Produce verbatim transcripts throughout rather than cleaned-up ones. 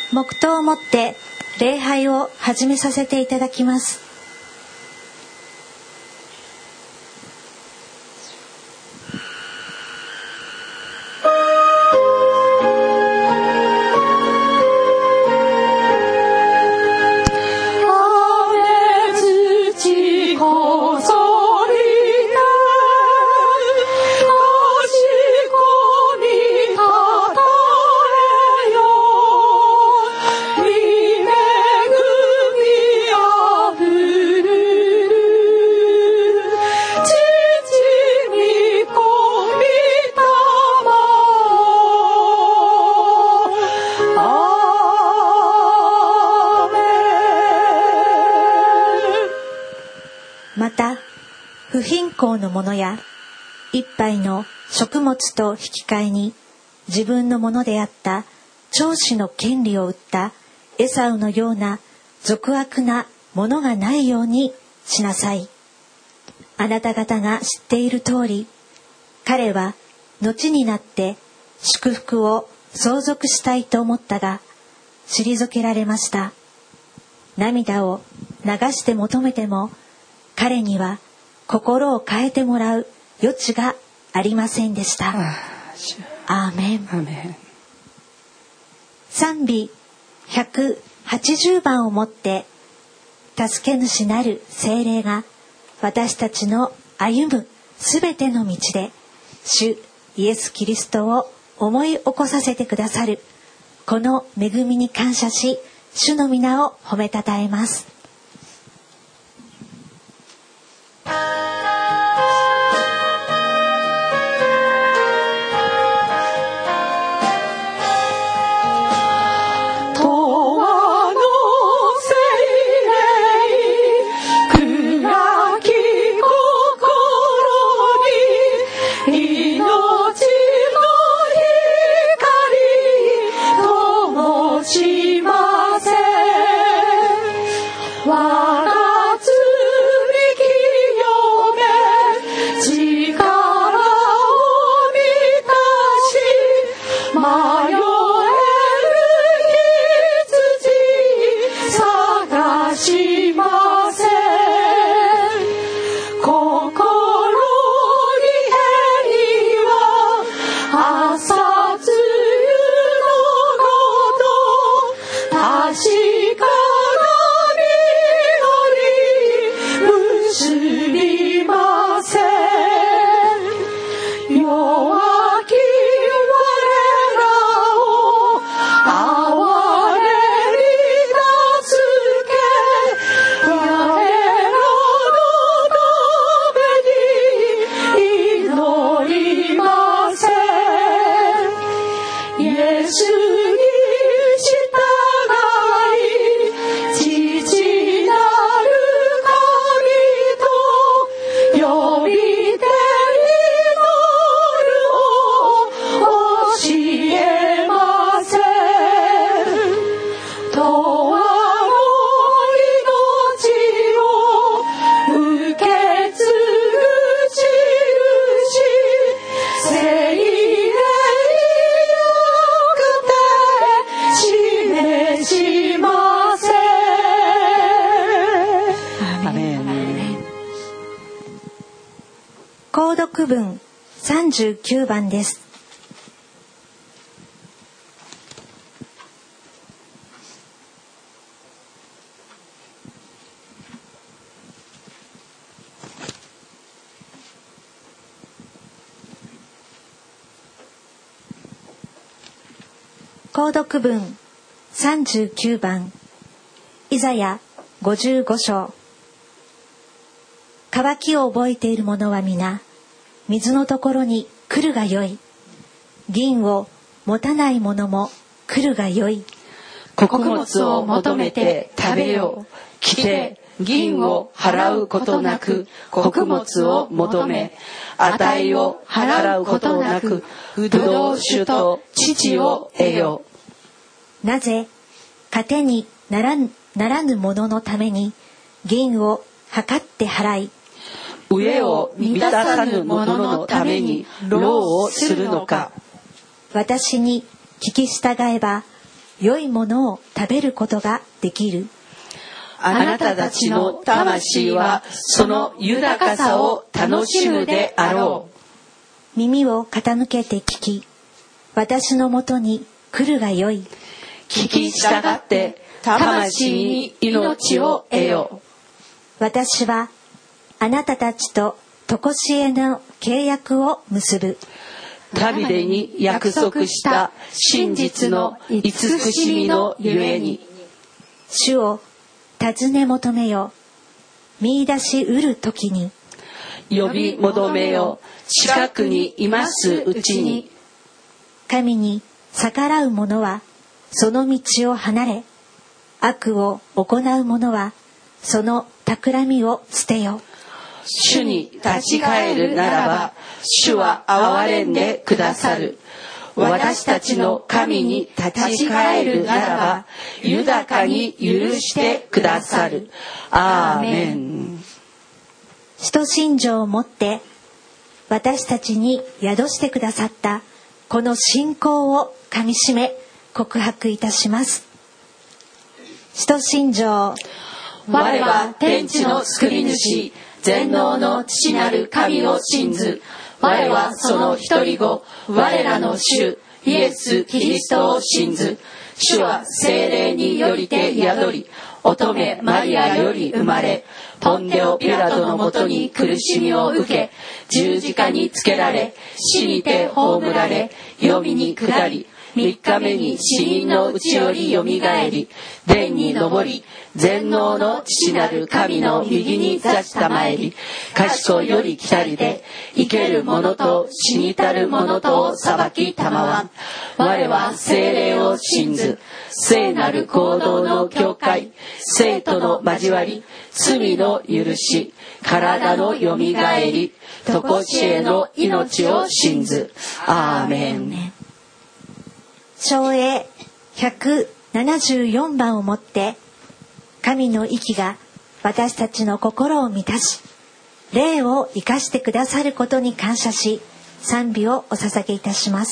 黙祷をもって礼拝を始めさせていただきます。また不貧困の者や一杯の食物と引き換えに自分のものであった長子の権利を売ったエサウのような俗悪なものがないようにしなさい。あなた方が知っている通り、彼は後になって祝福を相続したいと思ったが退けられました。涙を流して求めても彼には心を変えてもらう余地がありませんでした。アーメン。 アーメン。 賛美ひゃくはちじゅうばんをもって助け主なる聖霊が私たちの歩むすべての道で主イエス・キリストを思い起こさせてくださるこの恵みに感謝し、主の皆を褒めたたえます。購読文さんじゅうきゅうばんです。購読文さんじゅうきゅうばん、イザヤごじゅうごしょう。渇きを覚えている者は皆水のところに来るがよい。銀を持たない者も来るがよい。 穀物を求めて食べよう。来て銀を払うことなく穀物を求め、値を払うことなくブドウ酒と乳を得よう。なぜ糧にならぬ、ならぬ者のために銀を測って払い、 飢えを満たさぬ者のために労をするのか。 私に聞き従えば良いものを食べることができる。 あなたたちの魂はその豊かさを楽しむであろう。 耳を傾けて聞き、私のもとに来るがよい。 聞き従って魂に命を得よ。 私はあなたたちと常しえの契約を結ぶ。 ダビデに約束した真実の慈しみのゆえに。 主を尋ね求めよ。見出しうるときに。 呼び求めよ。近くにいますうちに。 神に逆らう者はその道を離れ、悪を行う者はその企みを捨てよ。 主に立ち返るならば、主は憐れんでくださる。私たちの神に立ち返るならば、豊かに許してくださる。アーメン。 使徒信条をもって私たちに宿してくださったこの信仰をかみしめ告白いたします。使徒信条。 我は天地の救い主、全能の父なる神を信ず。我はその一人子、我らの主イエス・キリストを信ず。主は聖霊によりて宿り、乙女マリアより生まれ、ポンデオ・ピラトのもとに苦しみを受け、十字架につけられ、死にて葬られ、黄泉に下り、三日目に死人のうちよりよみがえり、天に昇り、全能の父なる神の右に座したまえり、賢より来たりで、生ける者と死にたる者とを裁きたまわん。我は聖霊を信ず、聖なる行動の教会、聖との交わり、罪の許し、体のよみがえり、常しえの命を信ず。アーメン。 唱詠ひゃくななじゅうよんばんをもって神の息が私たちの心を満たし、霊を生かしてくださることに感謝し、賛美をお捧げいたします。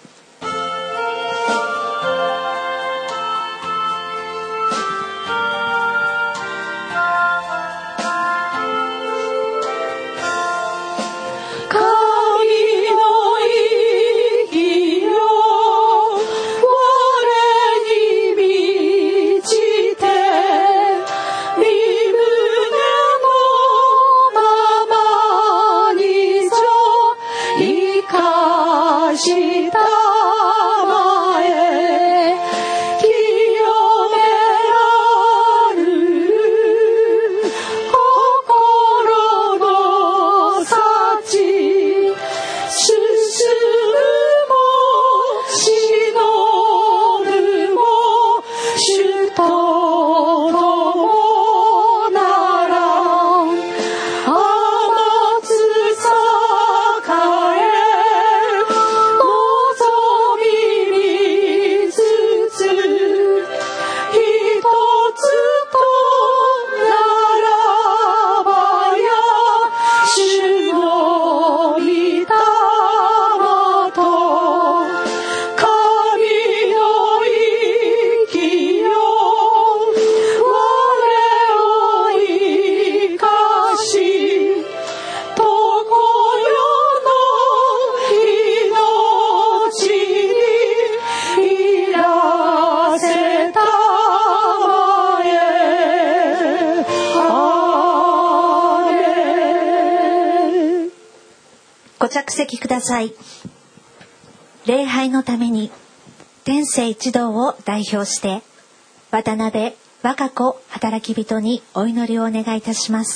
ご着席ください。礼拝のために天聖一同を代表して渡辺和歌子働き人にお祈りをお願いいたします。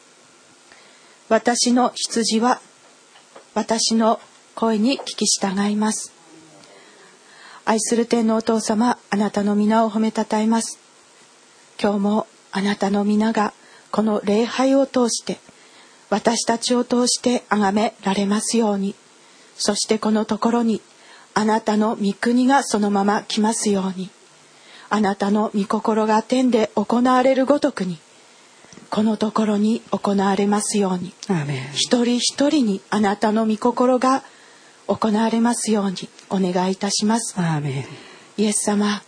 私の羊は私の声に聞き従います。愛する天のお父様、あなたの皆を褒めたたえます。今日もあなたの皆がこの礼拝を通して私たちを通して崇められますように、そしてこのところにあなたの御国がそのまま来ますように、あなたの御心が天で行われるごとくにこのところに行われますように、 アーメン。 一人一人にあなたの御心が行われますようにお願いいたします。 アーメン。 イエス様、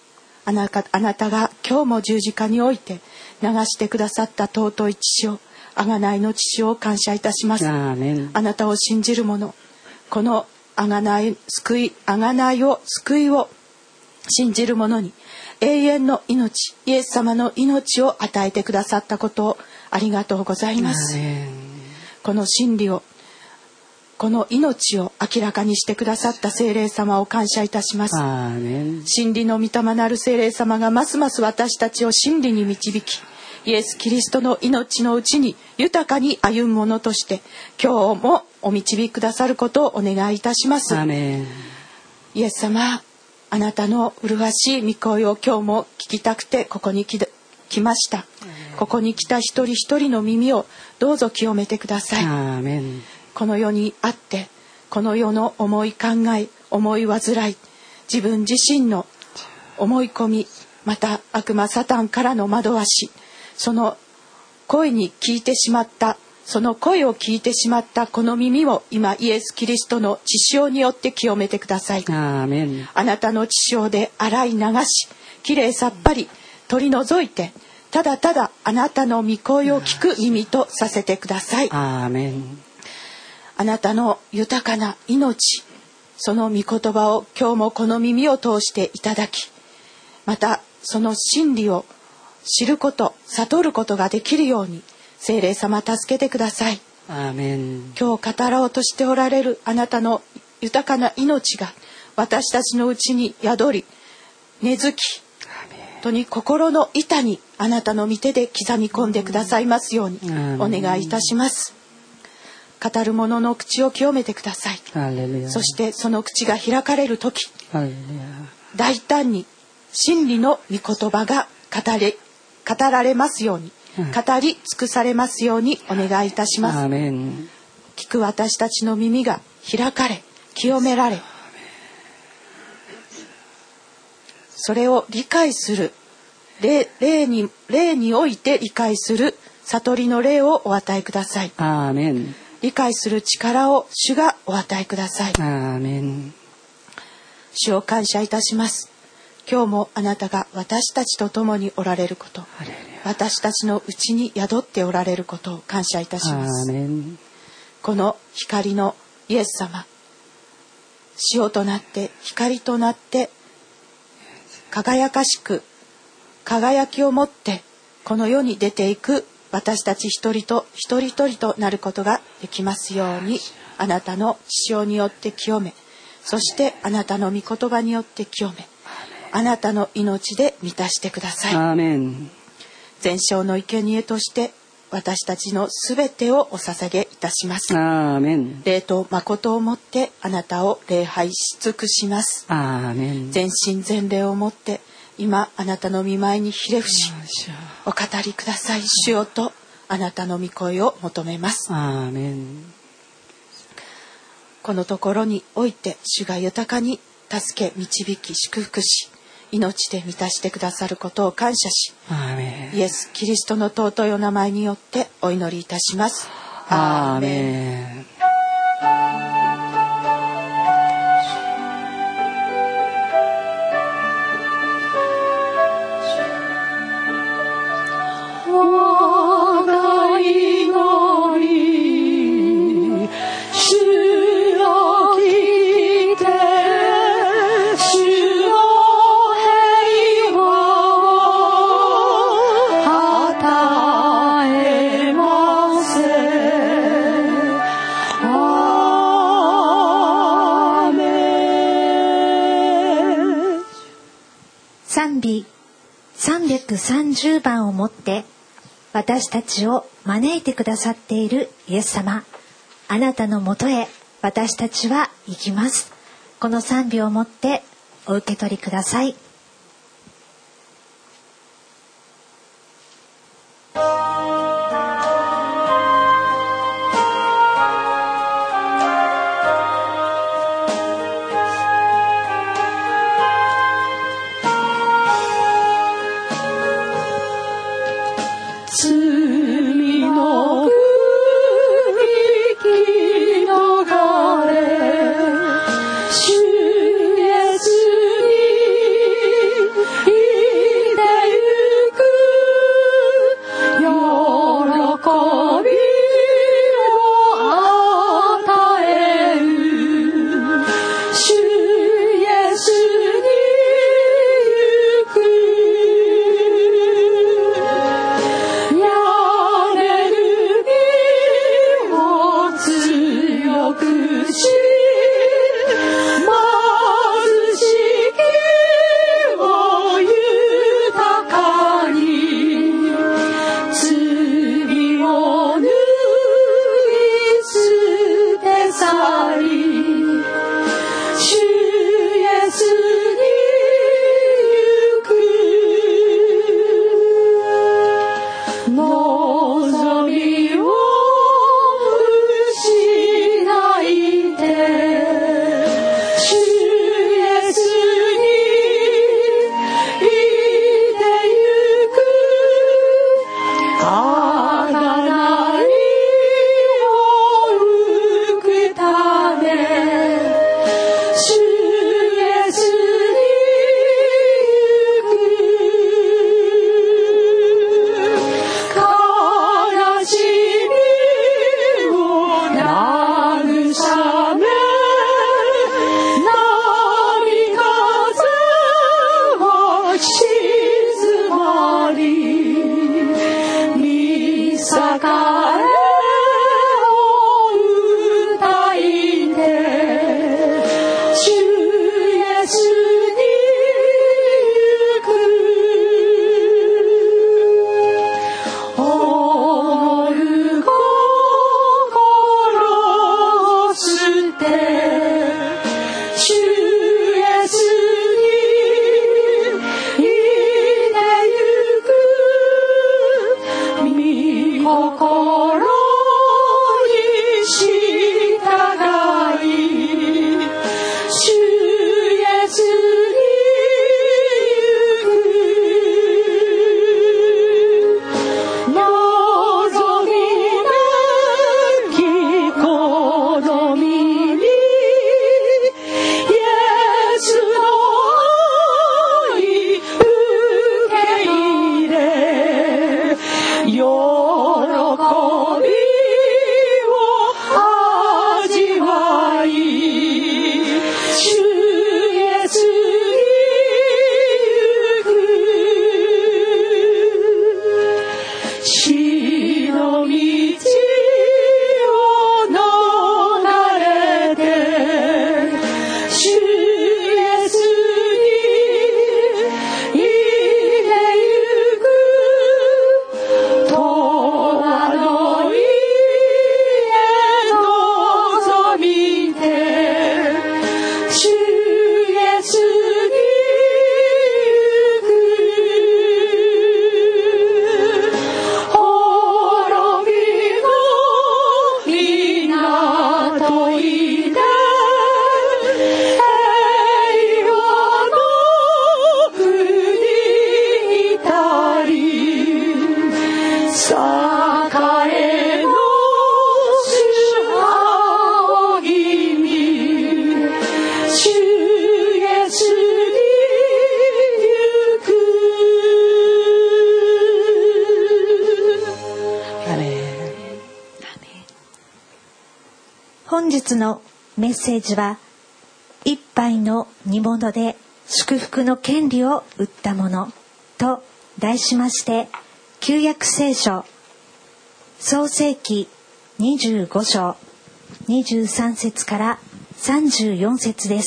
あなた、あなたが今日も十字架において流してくださった尊い血潮、贖いの血潮を感謝いたします。 アーメン。 あなたを信じる者、この贖い、救い、贖いを、救いを信じる者に永遠の命、イエス様の命を与えてくださったことをありがとうございます。この真理を、この命を明らかにしてくださった聖霊様を感謝いたします。 アーメン。 真理の御霊なる聖霊様がますます私たちを真理に導き、イエス・キリストの命のうちに豊かに歩む者として今日もお導きくださることをお願いいたします。 アーメン。 イエス様、あなたの麗しい御声を今日も聞きたくてここに 来, 来ました。ここに来た一人一人の耳をどうぞ清めてください。 アーメン。 この世にあってこの世の思い考え、思い煩い、自分自身の思い込み、また悪魔サタンからの惑わし、その声に聞いてしまったその声を聞いてしまったこの耳を今イエス・キリストの血潮によって清めてください。 アーメン。 あなたの血潮で洗い流し、きれいさっぱり取り除いて、ただただあなたの御声を聞く耳とさせてください。 アーメン。 あなたの豊かな命、その御言葉を今日もこの耳を通していただき、またその真理を知ること、悟ることができるように聖霊様助けてください。 アーメン。 今日語ろうとしておられるあなたの豊かな命が私たちのうちに宿り根付き、本当に心の板にあなたの御手で刻み込んでくださいますようにお願いいたします。語る者の口を清めてください。そしてその口が開かれる時、大胆に真理の御言葉が語れ、語られますように、語り尽くされますようにお願いいたします。 アーメン。 聞く私たちの耳が開かれ、清められ、それを理解する、霊、霊に、霊において理解する悟りの霊をお与えください。 アーメン。 理解する力を主がお与えください。 アーメン。 主を感謝いたします。今日もあなたが私たちと共におられること、私たちのうちに宿っておられることを感謝いたします。 アーメン。 この光のイエス様、塩となって光となって輝かしく輝きを持ってこの世に出ていく私たち一人と一人一人となることができますように、あなたの塩によって清め、そしてあなたの御言葉によって清め、あなたの命で満たしてください。 アーメン。 全焼の生贄として私たちのすべてをお捧げいたします。 アーメン。 霊と誠をもってあなたを礼拝し尽くします。 アーメン。 全身全霊をもって今あなたの御前にひれ伏しお語りください。主よとあなたの御声を求めます。 アーメン。 このところにおいて主が豊かに助け導き祝福し命で満たしてくださることを感謝し、 アーメン。 イエス・キリストの尊いお名前によってお祈りいたします。 アーメン。 賛美さんびゃくさんじゅうばんをもって私たちを招いてくださっているイエス様、あなたのもとへ私たちは行きます。この賛美をもってお受け取りください。 主イエスに日のメッセージは、一杯の煮物で祝福の権利を売ったものと題しまして、旧約聖書創世記にじゅうご章にじゅうさん節からさんじゅうよん節です。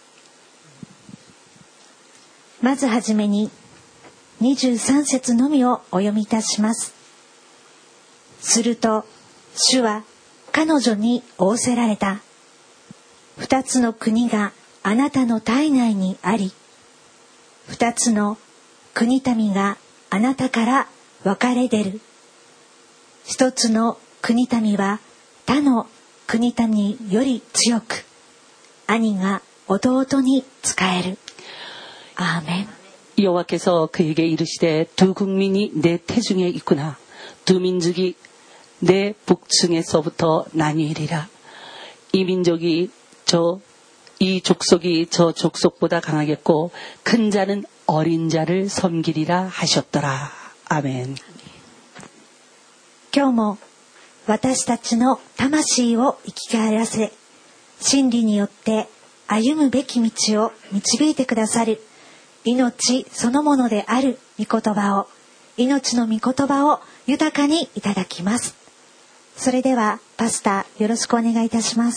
まずはじめににじゅうさん節のみをお読みいたします。すると主は彼女に仰せられた。二つの国があなたの体内にあり、二つの国民があなたから分かれ出る。一つの国民は他の国民より強く、兄が弟に仕える。アーメン。 여호와께서 그에게 이르시되 두 국민이 내 태중에 있구나. 두 민족이 내 북층에서부터 나뉘리라. 이 민족이 저 이 족속이 저 족속보다 강하겠고 큰 자는 어린 자를 섬기리라 하셨더라. 아멘. 今日も私たちの魂を生き返らせ、真理によって歩むべき道を導いてくださる命そのものである御言葉を、命の御言葉を豊かにいただきます。それではパスタよろしくお願いいたします。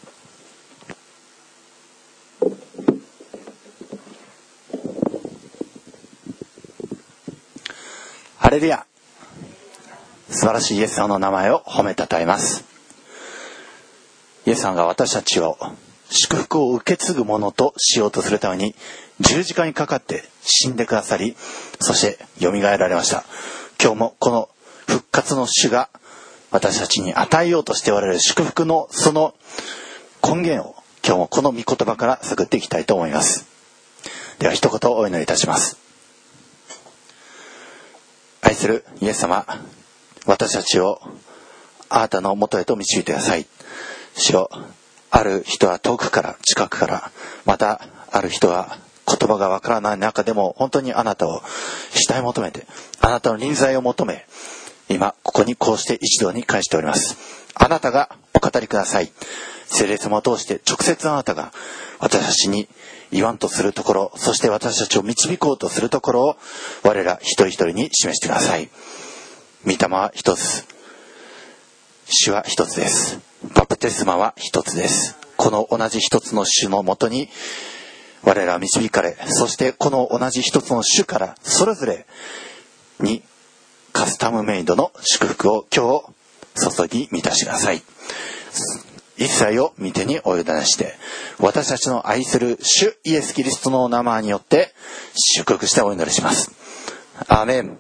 ハレルヤ。素晴らしいイエス様の名前を褒めたたえます。イエス様が私たちを祝福を受け継ぐものとしようとするために十字架にかかって死んでくださり、そしてよみがえられました。今日もこの復活の主が私たちに与えようとしておられる祝福のその根源を今日もこの御言葉から探っていきたいと思います。では一言お祈りいたします。愛するイエス様、私たちをあなたの元へと導いてください。主よ、ある人は遠くから近くから、またある人は言葉がわからない中でも本当にあなたを慕い求めて、あなたの臨在を求め、今ここにこうして一堂に会しております。あなたがお語りください。聖霊様を通して直接あなたが私たちに言わんとするところ、そして私たちを導こうとするところを我ら一人一人に示してください。御霊は一つ、主は一つです。バプテスマは一つです。この同じ一つの主のもとに我らは導かれ、そしてこの同じ一つの主からそれぞれにカスタムメイドの祝福を今日注ぎ満たしてください。一切を御手にお委ねして、私たちの愛する主イエス・キリストの名前によって祝福してお祈りします。アーメン。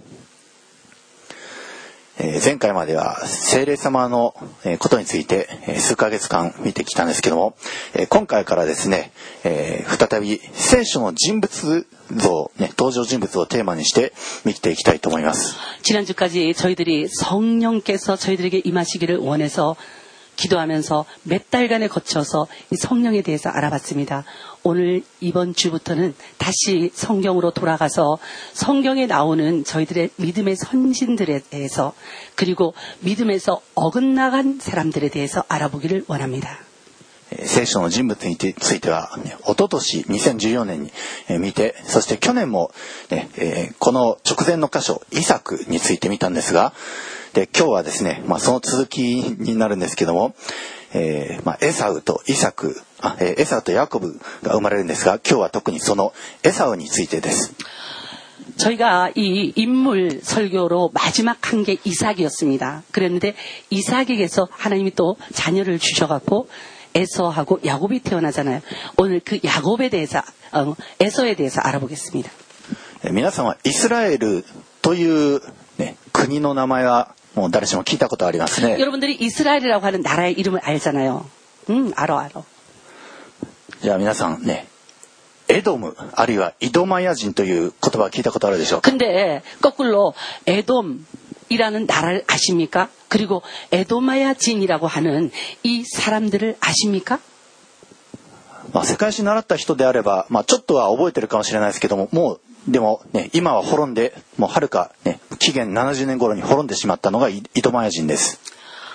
えー、前回までは聖霊様のことについて数ヶ月間見てきたんですけども、今回からですね、えー、再び聖書の人物像、ね、登場人物をテーマにして見ていきたいと思います。 지난주까지 저희들이 성령께서 저희들에게 임하시기를 원해서 기도하면서 몇 달간에 거쳐서 이 성령에 대해서 알아봤습니다. 오늘 이번 주부터는 다시 성경으로 돌아가서 성경에 나오는 저희들의 믿음의 선진들에 대해서, 그리고 믿음에서 어긋나간 사람들에 대해서 알아보기를 원합니다. 聖書の人物については、ね、一昨年にせんじゅうよねんに見て、そして去年も、ねえー、この直前の箇所イサクについて見たんですが、で今日はですね、まあ、その続きになるんですけども、えーまあ、エサウとイサクあ、えー、エサウとヤコブが生まれるんですが、今日は特にそのエサウについてです。 저희가 이 인물 설교로 마지막 한 게 이삭이었습니다. 그랬는데 이삭에게서 하나님이 또 자녀를 주셔갖고 에서하고 야곱이 태어나잖아요. 오늘 그 야곱에 대해서, 어, 에서에 대해서 알아보겠습니다. 皆さんはイスラエルという、ね、国の名前はもう誰しも聞いたことありますね。 여러분들이 이스라엘이라고 하는 나라의 이름을 알잖아요. 음, 알아, 알아. じゃあ皆さんね、エドムあるいはイドマヤ人という言葉を聞いたことあるでしょうか。 근데 거꾸로 에돔이라는 나라를 아십니까? 그리고 에도마야진이라고 하는 이 사람들을 아십니까? まあ、世界史習った人であれば、まあ、ちょっとは覚えてるかもしれないですけども、もうでもね、今は滅んで、もうはるかね、紀元ななじゅうねん頃に滅んでしまったのがイドマヤ人です。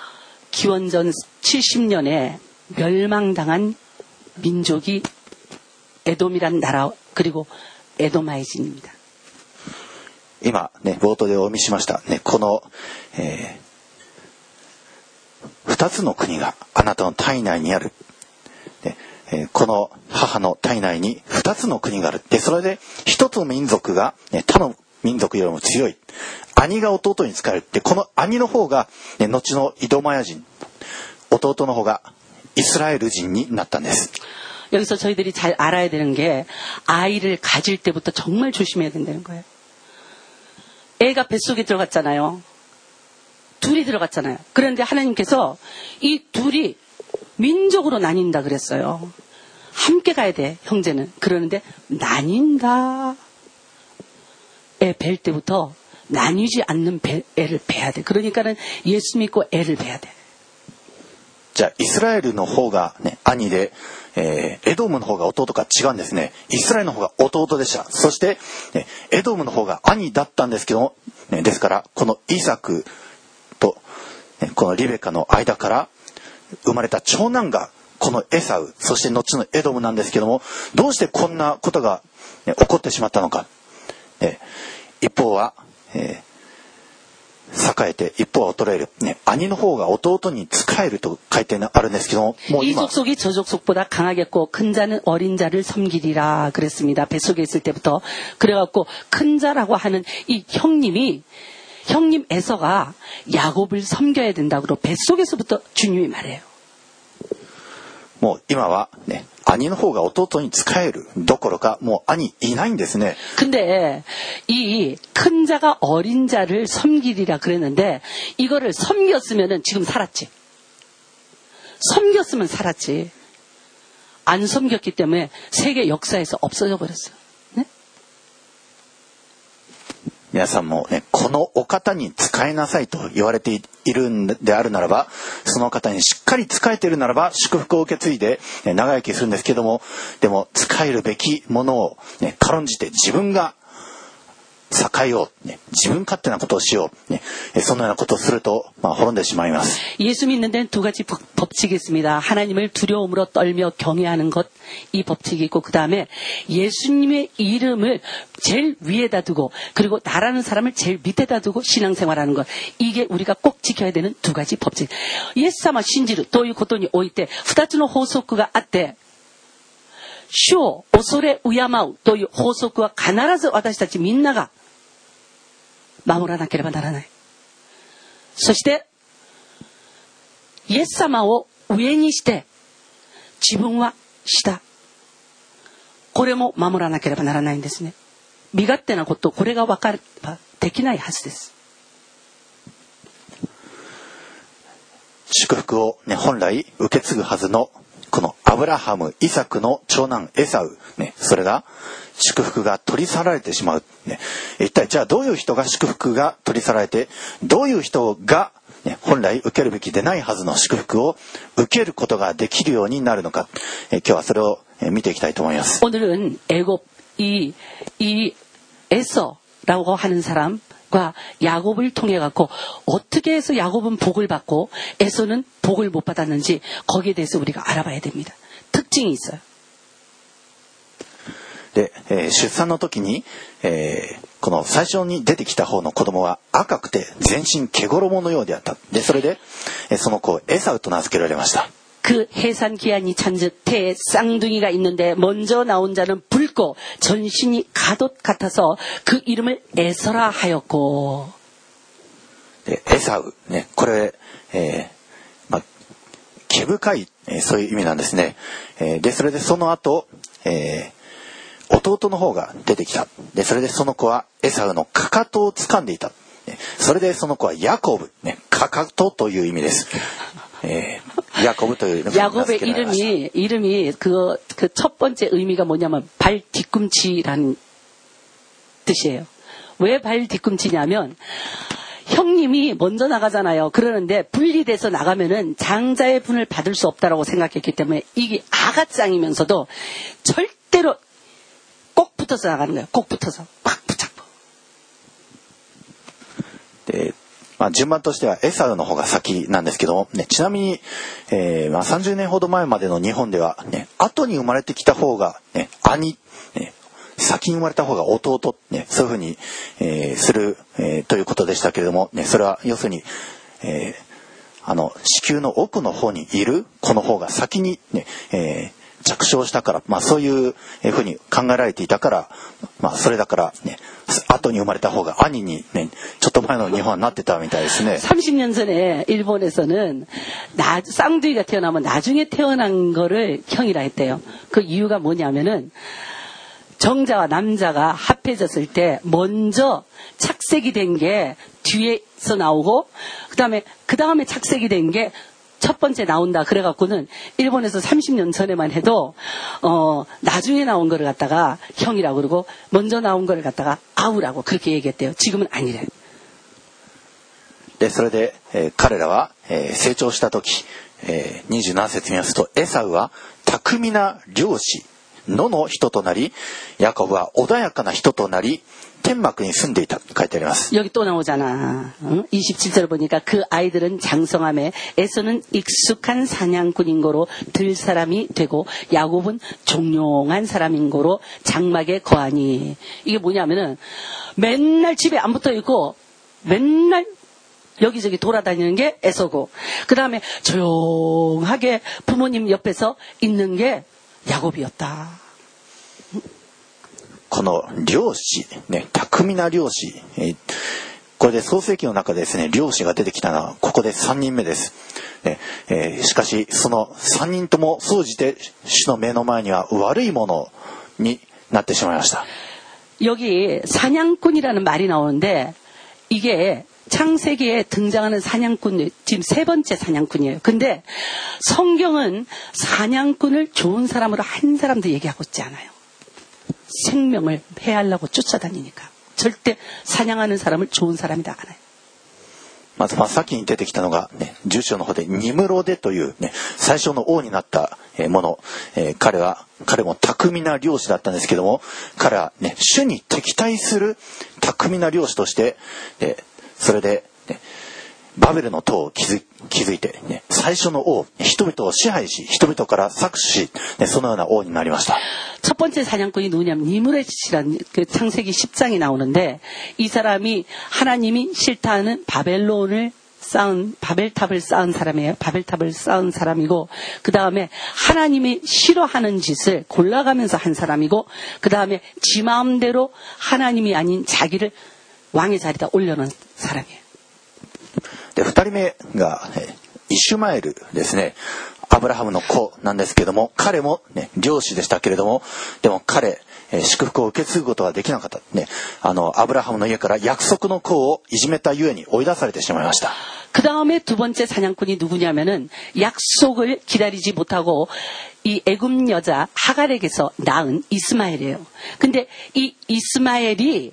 기원전 칠십 년에 멸망당한 민족이 에돔이란 나라 그리고 에도마이진입니다. 今ね、冒頭でお見せしました。ね、この、えー、二つの国があなたの体内にある。ねえー、この母の体内に二つの国がある。で、それで一つの民族が、ね、他の民族よりも強い。兄が弟に仕える。で、この兄の方が、ね、後のイドマヤ人。弟の方がイスラエル人になったんです。 여기서 저희들이 잘 알아야 되는 게 아이를 가질 때부터 정말 조심해야 된다는 거예요. 애가 뱃속에 들어갔잖아요. 둘이 들어갔잖아요. 그런데 하나님께서 이 둘이 민족으로 나뉜다 그랬어요. 함께 가야 돼, 형제는. 그러는데 나뉜다. 애 뵐 때부터 나뉘지 않는 배, 애를 뵈야 돼. 그러니까는 예수 믿고 애를 뵈야 돼. じゃあイスラエルの方が、ね、兄で、えー、エドムの方が弟か違うんですね。イスラエルの方が弟でした。そして、ね、エドムの方が兄だったんですけども、ね、ですからこのイサクと、ね、このリベカの間から生まれた長男がこのエサウ、そして後のエドムなんですけども、どうしてこんなことが、ね、起こってしまったのか。ね、一方は、えー栄えて一方は衰える、ね、兄の方が弟に仕えると書いてあるんですけども、もう今 이 족속이 저 족속보다 강하겠고 큰 자는 어린 자를 섬기리라 그랬습니다. 뱃속에 있을 때부터. 그래갖고 큰 자라고 하는 이 형님이 형님 에서가 야곱을 섬겨야 된다고 뱃속에서부터 주님이 말해요. もう今はね、兄の方が弟に仕えるどころかもう兄いないんですね。 근데 이 큰 자가 어린 자를 섬기리라 그랬는데 이거를 섬겼으면은 지금 살았지. 섬겼으면 살았지. 안 섬겼기 때문에 세계 역사에서 없어져 버렸어요. 皆さんもね、このお方に仕えなさいと言われているんであるならば、その方にしっかり仕えているならば祝福を受け継いで、ね、長生きするんですけども、でも仕えるべきものを、ね、軽んじて自分が栄えよう、ね、自分勝手なことをしよう、ね、そのようなことをすると、まあ、滅んでしまいます。 예수 믿는 데는 두 가지 법칙이 있습니다. 하나님을 두려움으로 떨며 경외하는 것, 이 법칙이 있고 그 다음에 예수님의 이름을 제일 위에다 두고 그리고 나라는 사람을 제일 밑에다 두고 신앙생활하는 것. 이게 우리가 꼭 지켜야 되는 두 가지 법칙. イエス様信じるということにおいて二つの法則があって、主を恐れ敬うという法則は必ず私たちみんなが守らなければならない。そしてイエス様を上にして自分は下。これも守らなければならないんですね。身勝手なこと、これが分かればできないはずです。 祝福を、ね、本来受け継ぐはずのこのアブラハム、イサクの長男エサウ、ね、それが祝福が取り去られてしまう、ね、一体じゃあどういう人が祝福が取り去られて、どういう人が、ね、本来受けるべきでないはずの祝福を受けることができるようになるのか、え今日はそれを見ていきたいと思います。 오늘은 애굽 이, 이 에서라고 하는 사람과 야곱을 통해 갖고 어떻게 해서 야곱은 복을 받고 에서는 복을 못 받았는지 거기에 대해서 우리가 알아봐야 됩니다. 특징이 있어요. で、えー、出産の時に、えー、この最初に出てきた方の子供は赤くて全身毛衣のようであった。で、それで、えー、その子をエサウと名付けられました。 그 해산 기한이 찬즉 태에 쌍둥이가 있는데 먼저 나온 자는 붉고 전신이 가돛 같아서 그 이름을 에서라 하였고. で、エサウ、ね、これ、えー、まあ、毛深い、えー、そういう意味なんですね。えー、で、それでその後、えー弟の方が出てきた。で、それでその子はエサウのかかとを掴んでいた。それでその子はヤコブ、ね、かかとという意味です。えー、ヤコブという意味 야곱의 이름이 이름이 그 그 첫 번째 의미가 뭐냐면 발 뒤꿈치라는 뜻이에요. 왜 발 뒤꿈치냐면 형님이 먼저 나가잖아요. 그러는데 분리돼서 나가면은 장자의 분을 받을 수 없다라고 생각했기 때문에 이게 아가짱이면서도 절대로 꼭 붙어서 나가는 거예요. 꼭 붙어서 꽉 붙잡고. で、 まあ、順番としてはエサウの方が先なんですけども、ね、ちなみに、えーまあ、さんじゅうねんほど前までの日本では、ね、後に生まれてきた方が、ね、兄、ね、先に生まれた方が弟、ね、そういうふうに、えー、する、えー、ということでしたけれども、ね、それは要するに、えー、あの子宮の奥の方にいる子の方が先に、ねえー着床したから、まあ、そういうふうに考えられていたから、まあ、それだからね、後に生まれた方が兄にね、ちょっと前の日本はなってたみたいですね。 삼십 년 전에 일본에서는 나, 쌍둥이가 태어나면 나중에 태어난 거를 형이라 했대요. 그 이유가 뭐냐면은 정자와 남자가 합해졌을 때 먼저 착색이 된 게 뒤에서 나오고 그다음에 그다음에 착색이 된 게 첫 번째 나온다 그래갖고는 일본에서 삼십 년 전에만 해도 어 나중에 나온 거를 갖다가 형이라고 그러고 먼저 나온 거를 갖다가 아우라고 그렇게 얘기했대요. 지금은 아니래. でそれで、えー、彼らは、えー、成長した時、えー、にじゅうなな節見ますとエサウは巧みな漁師野の人となりヤコブは穏やかな人となり天幕に住んでいたと書いてあります。 여기 또 나오잖아. 응? 이십칠 절을 보니까 그 아이들은 장성함에 에서는 익숙한 사냥꾼인 거로 들 사람이 되고 야곱은 종용한 사람인 거로 장막에 거하니. 이게 뭐냐면은 맨날 집에 안 붙어 있고 맨날 여기저기 돌아다니는 게 에서고 그 다음에 조용하게 부모님 옆에서 있는 게 야곱이었다. この漁師、ね、巧みな漁師、えー、これで創世記の中でですね、漁師が出てきたのはここでさんにんめです。ねえー、しかしそのさんにんとも総じて主の目の前には悪いものになってしまいました。 여기 사냥꾼이라는 말이 나오는데 이게 창세기에 등장하는 사냥꾼 지금 세 번째 사냥꾼이에요. 근데 성경은 사냥꾼을 좋은 사람으로 한 사람도 얘기하고 있지 않아요. 생명을 해하려고 쫓아다니니까 절대 사냥하는 사람을 좋은 사람이다 않아요. まず真っ先に出てきたのが、ね、じゅう章の方でニムロデという、ね、最初の王になったもの、えー、彼は彼も巧みな漁師だったんですけども、彼は、ね、主に敵対する巧みな漁師として、えー、それで、ね、バベルの塔を築いて、ね、最初の王、人々を支配し人々から搾取し、ね、そのような王になりました。 첫 번째 사냥꾼이 누구냐면 니므렛이라는 그 창세기 십 장이 나오는데 이 사람이 하나님이 싫다는 바벨론을 쌓은 바벨탑을 쌓은 사람이에요. 바벨탑을 쌓은 사람이고 그 다음에 하나님이 싫어하는 짓을 골라가면서 한 사람이고 그 다음에 지 마음대로 하나님이 아닌 자기를 왕의 자리에다 올려놓은 사람이에요. でふたりめがイシュマエルですね。アブラハムの子なんですけども、彼も、ね、漁師でしたけれども、でも彼、えー、祝福を受け継ぐことができなかった、ね、あのアブラハムの家から約束の子をいじめたゆえに追い出されてしまいました。 그 다음에 두 번째 사냥꾼이 누구냐면은 약속을 기다리지 못하고 이 애굽 여자 하갈에게서 낳은 이스마엘이에요. 근데 이 이스마엘이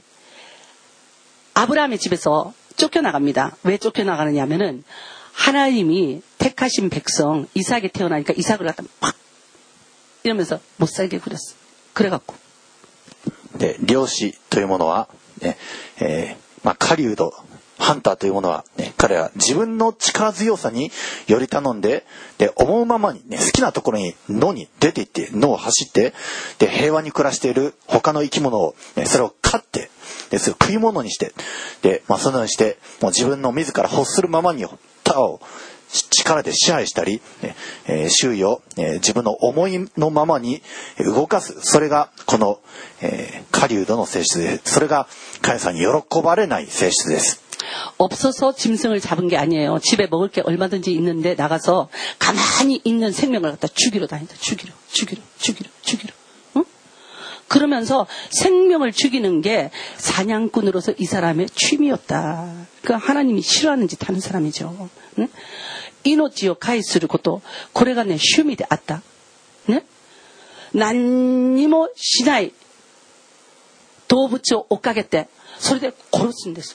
아브라함의 집에서 쫓겨나갑니다. 왜 쫓겨나가느냐면은 하나님이 택하신 백성 이삭이 태어나니까 이삭을 갖다 막 이러면서 못 살게 그렸어. 그래갖고. で漁師というものは、ねえーまあ、狩人ハンターというものは、ね、彼は自分の力強さにより頼んで、で思うままに、ね、好きなところに野に出て行って野を走ってで平和に暮らしている他の生き物を、ね、それを飼ってでそれを食い物にしてで、まあ、そのようにしてもう自分の自ら欲するままに他を力で支配したり、えー、周囲を、えー、自分の思いのままに動かす、それがこの、えー、狩人の性質で、それが神様に喜ばれない性質です。 없어서 짐승을 잡은 게 아니에요. 집에 먹을 게 얼마든지 있는데 나가서 가만히 있는 생명을 갖다 죽이러 다닌다. 죽이러, 죽이러, 죽이러, 죽이러. 응? 그러면서 생명을 죽이는 게 사냥꾼으로서 이 사람의 취미였다. 그 하나님이 싫어하는 짓 하는 사람이죠. 응? 命を介すること、これがね趣味であった。ね、何にもしない動物を追っかけて、それで殺すんです。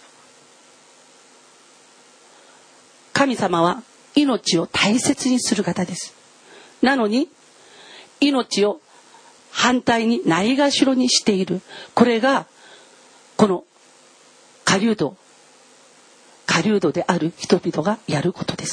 神様は命を大切にする方です。なのに命を反対にないがしろにしている。これがこの狩人我流度である人々がやることです。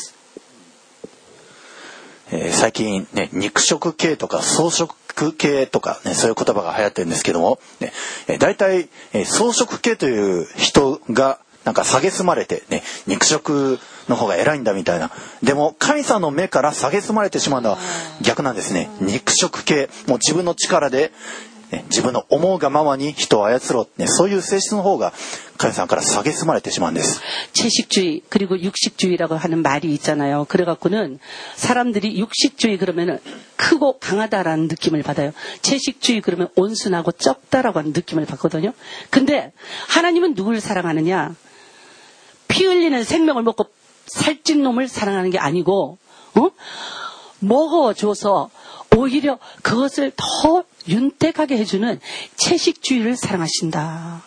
えー、最近ね、肉食系とか草食系とかね、そういう言葉が流行ってるんですけども、ね、えー、大体、えー、草食系という人がなんか蔑まれてね、肉食の方が偉いんだみたいな。でも神様の目から蔑まれてしまうのは逆なんですね。肉食系、もう自分の力で、ね、自分の思うがままに人を操ろう、ね、そういう性質の方が神様から蔑まれてしまうんです。 채식주의 그리고 육식주의라고 하는 말이 있잖아요. 그래갖고는 사람들이 육식주의 그러면은 크고 강하다라는 느낌을 받아요. 채식주의 그러면 온순하고 적다라고 하는 느낌을 받거든요. 근데 하나님은 누굴 사랑하느냐? 피 흘리는 생명을 먹고 살찐 놈을 사랑하는 게 아니고, 어? 먹어줘서 오히려 그것을 더 윤택하게 해주는 채식주의를 사랑하신다.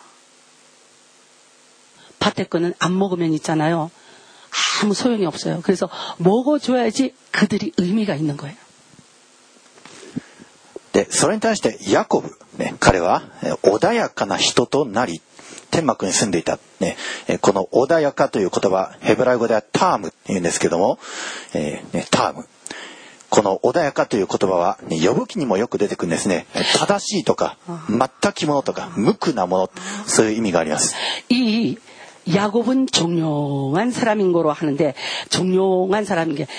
밭에 거는 안 먹으면 있잖아요. 아무 소용이 없어요. 그래서 먹어줘야지 그들이 의미가 있는 거예요. で、それに対してヤコブ、ね、彼は穏やかな人となり、天幕に住んでいた、ね、この穏やかという言葉、ヘブライ語ではタームって言うんですけども、えーね、ターム。この穏やかという言葉は、ね、呼ぶ記にもよく出てくるんですね。正しいとか、全きものとか、無垢なもの、そういう意味があります。 이 야곱은 종용한 사람인 거로 하는데, 종용한 사람인 게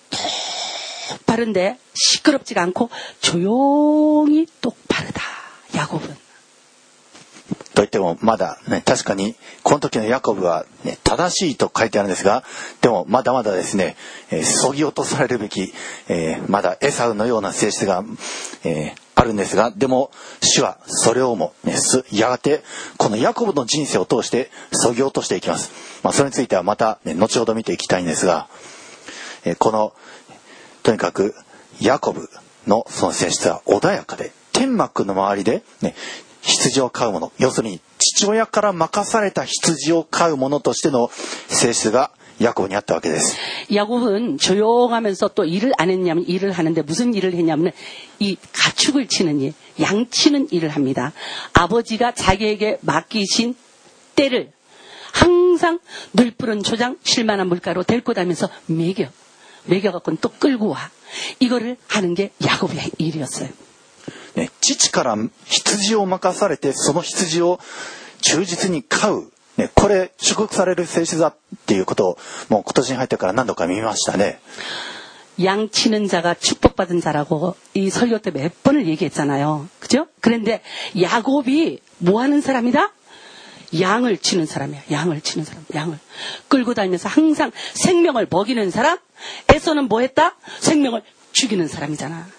똑바른데 시끄럽지가 않고 조용히 똑바르다. 야곱은. といってもまだね、確かにこの時のヤコブは、ね、正しいと書いてあるんですが、でもまだまだですね、えー、削ぎ落とされるべき、えー、まだエサウのような性質が、えー、あるんですが、でも主はそれをも、ね、やがてこのヤコブの人生を通して削ぎ落としていきます。まあ、それについてはまた、ね、後ほど見ていきたいんですが、えー、このとにかくヤコブのその性質は穏やかで、天幕の周りで、ね、羊を飼うもの、要するに父親から任された羊を飼うものとしての性質がヤコブにあったわけです。 야곱은 조용하면서 또 일을 안 했냐면 일을 하는데 무슨 일을 했냐면 이 가축을 치는 일, 양 치는 일을 합니다. 아버지가 자기에게 맡기신 떼를 항상 늘푸른 초장 쉴만한 물가로 데리고 다니면서 먹여, 먹여갖고는 또 끌고 와. 이거를 하는 게 야곱의 일이었어요. ね、父から羊を任されてその羊を忠実に飼う、ね、これ祝福される性質だっていうことをもう今年に入ってから何度か見ましたね。 양 치는 자가 축복받은 자라고 이 설교 때 몇 번을 얘기했잖아요. 그죠? 그런데 야곱이 뭐 하는 사람이다? 양을 치는 사람이야. 양을 치는 사람. 양을 끌고 다니면서 항상 생명을 먹이는 사람. 에서는 뭐 했다? 생명을 죽이는 사람이잖아.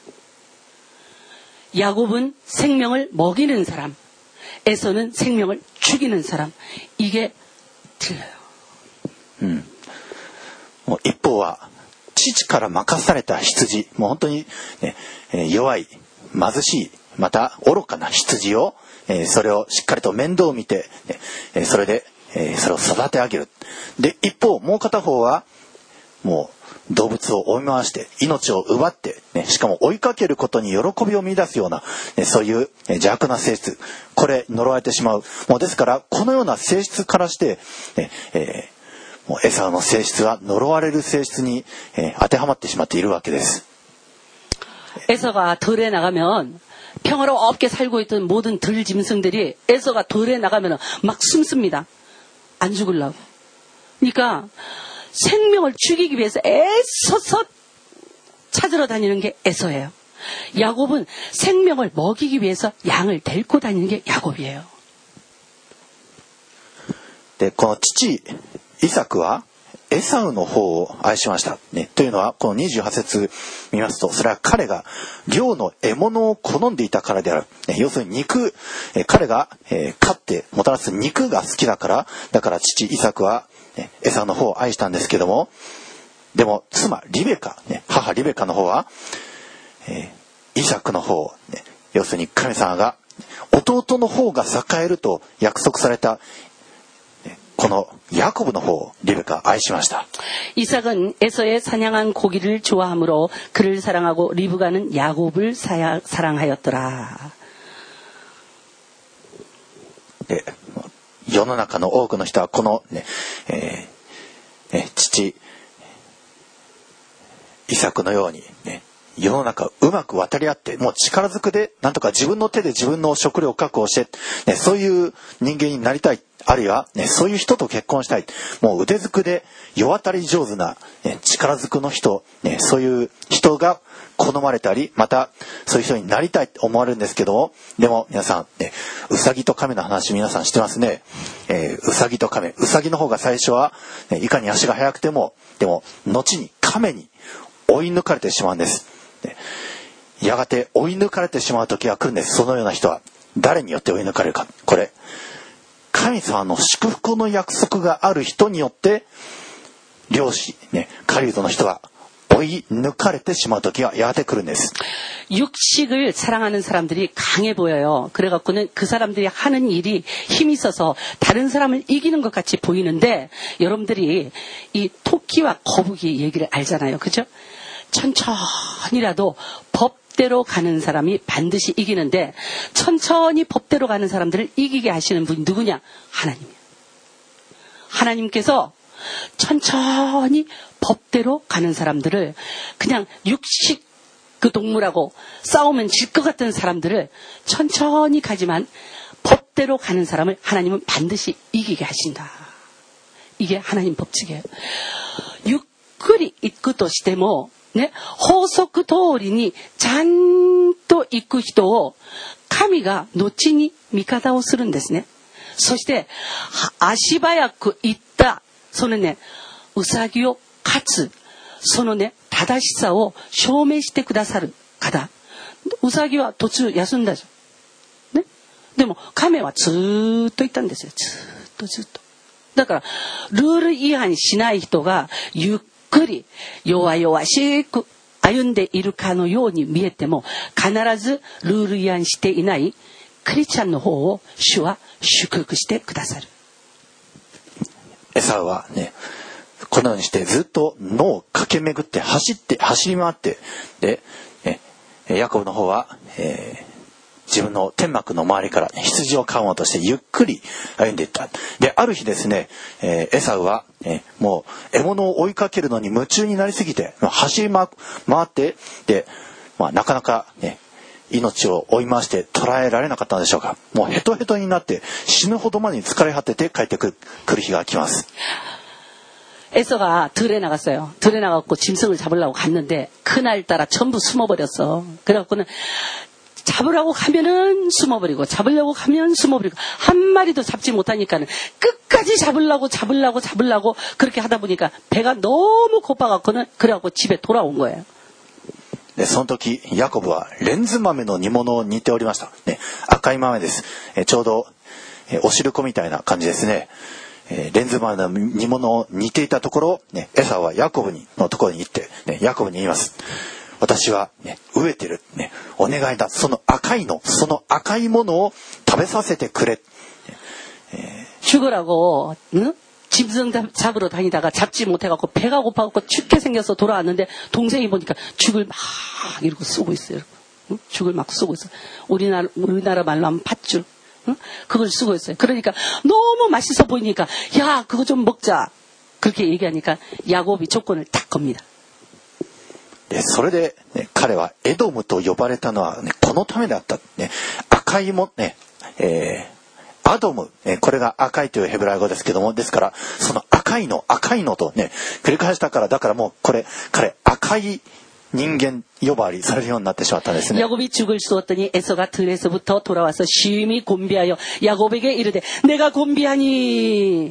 야곱은 생명을 먹이는 사람, 에서는 생명을 죽이는 사람. 이게 틀려요. 음. 一方は父から任された羊、もう本当に、ね、弱い、貧しい、また愚かな羊を、それをしっかりと面倒を見て、それでそれを育て上げる。で、一方もう片方はもう動物を追い回して命を奪って、ね、しかも追いかけることに喜びを見出すような、ね、そういう邪悪な性質、これ呪われてしまう。もうですからこのような性質からして、ねえー、もうエサウの性質は呪われる性質に、えー、当てはまってしまっているわけです。 에서가 들에 나가면 평화롭게 살고 있던 모든 들 짐승들이 에서가 들에 나가면 막 숨습니다. 안 죽으려고. 그러니까 생명을 죽이기 위해서 애써서 찾으러 다니는 게 에서예요. 야곱은 생명을 먹이기 위해서 양을 데리고 다니는 게 야곱이에요. で、この父イサクはエサウの方を愛しました、ね、というのはこのにじゅうはち節見ますと、それは彼が猟の獲物を好んでいたからである、ね、要するに肉、え彼が、えー、飼ってもたらす肉が好きだから、だから父イサクはエサウの方を愛したんですけども、でも妻リベカ、ね、母リベカの方は、えー、イサクの方、ね、要するに神様が弟の方が栄えると約束されたこのヤコブの方をリベカ愛しました。 이삭은 에서의 사냥한 고기를 좋아하므로 그를 사랑하고 리브가는 야곱을 사야, 사랑하였더라. で世の中の多くの人はこの、ねえサクのようにね、世の中うまく渡り合って、もう力ずくでなんとか自分の手で自分の食料を確保して、ね、そういう人間になりたい。あるいは、ね、そういう人と結婚したい。もう腕ずくで世渡り上手な、ね、力ずくの人、ね、そういう人が好まれたり、またそういう人になりたいって思われるんですけども、でも皆さん、ね、ウサギと亀の話皆さんしてますね。えー、ウサギと亀。ウサギの方が最初は、ね、いかに足が速くても、でも後に亀に追い抜かれてしまうんです。ね、やがて追い抜かれてしまう時が来るんです。そのような人は誰によって追い抜かれるか。これ神様の祝福の約束がある人によって漁師、ね、狩人の人は追い抜かれてしまう時がやがて来るんです。 육식을 사랑하는 사람들이 강해 보여요. 그래갖고는 그 사람들이 하는 일이 힘이 있어서 다른 사람을 이기는 것 같이 보이는데, 여러분들이 이 토끼와 거북이 얘기를 알잖아요. 그죠? 천천히라도 법대로 가는 사람이 반드시 이기는데, 천천히 법대로 가는 사람들을 이기게 하시는 분이 누구냐? 하나님이에요. 하나님께서 천천히 법대로 가는 사람들을, 그냥 육식 그 동물하고 싸우면 질 것 같은 사람들을 천천히 가지만 법대로 가는 사람을 하나님은 반드시 이기게 하신다. 이게 하나님 법칙이에요. ゆっくり行くとしてもね、法則通りにちゃんと行く人を神が後に味方をするんですね。そして足早く行ったそのね、ウサギを勝つそのね、正しさを証明してくださる方。ウサギは途中休んだじゃん。ね。でも亀はずーっと行ったんですよ。ずーっとずっと。だからルール違反しない人がゆっくり弱々しく歩んでいるかのように見えても、必ずルール違反していないクリスチャンの方を主は祝福してくださる。 エサウはね、このようにしてずっと野を駆け巡って走って走り回って、で、ね、ヤコブの方は、えー自分の天幕の周りから羊を飼おうとしてゆっくり歩んでいった。で、ある日ですね、えー、エサウは、えー、もう獲物を追いかけるのに夢中になりすぎて走り回って、で、まあ、なかなかね、命を追い回して捕らえられなかったのでしょうか。もうヘトヘトになって死ぬほどまでに疲れ果てて帰ってくる、来る日が来ます。 에서가 들에 나갔어요. 들에 나갔고 짐승을 잡으려고 갔는데 그날따라 전부 숨어버렸어. 그래갖고는 잡으려고 가면은 숨어버리고 잡으려고 가면 숨어버리고 한 마리도 잡지 못하니까는 끝까지 잡으려고 잡으려고 잡으려고 그렇게 하다 보니까 배가 너무 고파갖고는 그래갖고 집에 돌아온 거예요. でその時ヤコブはレンズ豆の煮物を煮ておりました、ね、赤い豆です、えちょうど、えお汁粉みたいな感じですね、えレンズ豆の煮物を煮ていたところ、ね、エサウはヤコブにのところに行って、ね、ヤコブに言います。私は、ね、飢えてる、ね、お願いだ、その赤いのその赤いものを食べさせてくれ、 えー、죽으라고 응? 짐승 잡으러 다니다가 잡지 못해갖고 배가 고파갖고 죽게 생겨서 돌아왔는데 동생이 보니까 죽을 막 이러고 쓰고 있어요. 응? 죽을 막 쓰고 있어요. 우리나라 우리나라 말로 하면 팥죽, 응? 그걸 쓰고 있어요. 그러니까 너무 맛있어 보이니까 야 그거 좀 먹자 그렇게 얘기하니까 야곱이 조건을 딱 겁니다. それで、ね、彼はエドムと呼ばれたのは、ね、このためだった、ね、赤いも、ねえー、アドム、ね、これが赤いというヘブライ語ですけども、ですからその赤いの赤いのと、ね、繰り返したから、だからもうこれ彼赤い人間呼ばわりされるようになってしまったんですね。 야곱이 죽을 쏘았더니 에서가 들에서부터 돌아와서 심히 곤비하여 야곱에게 이르되 내가 곤비하니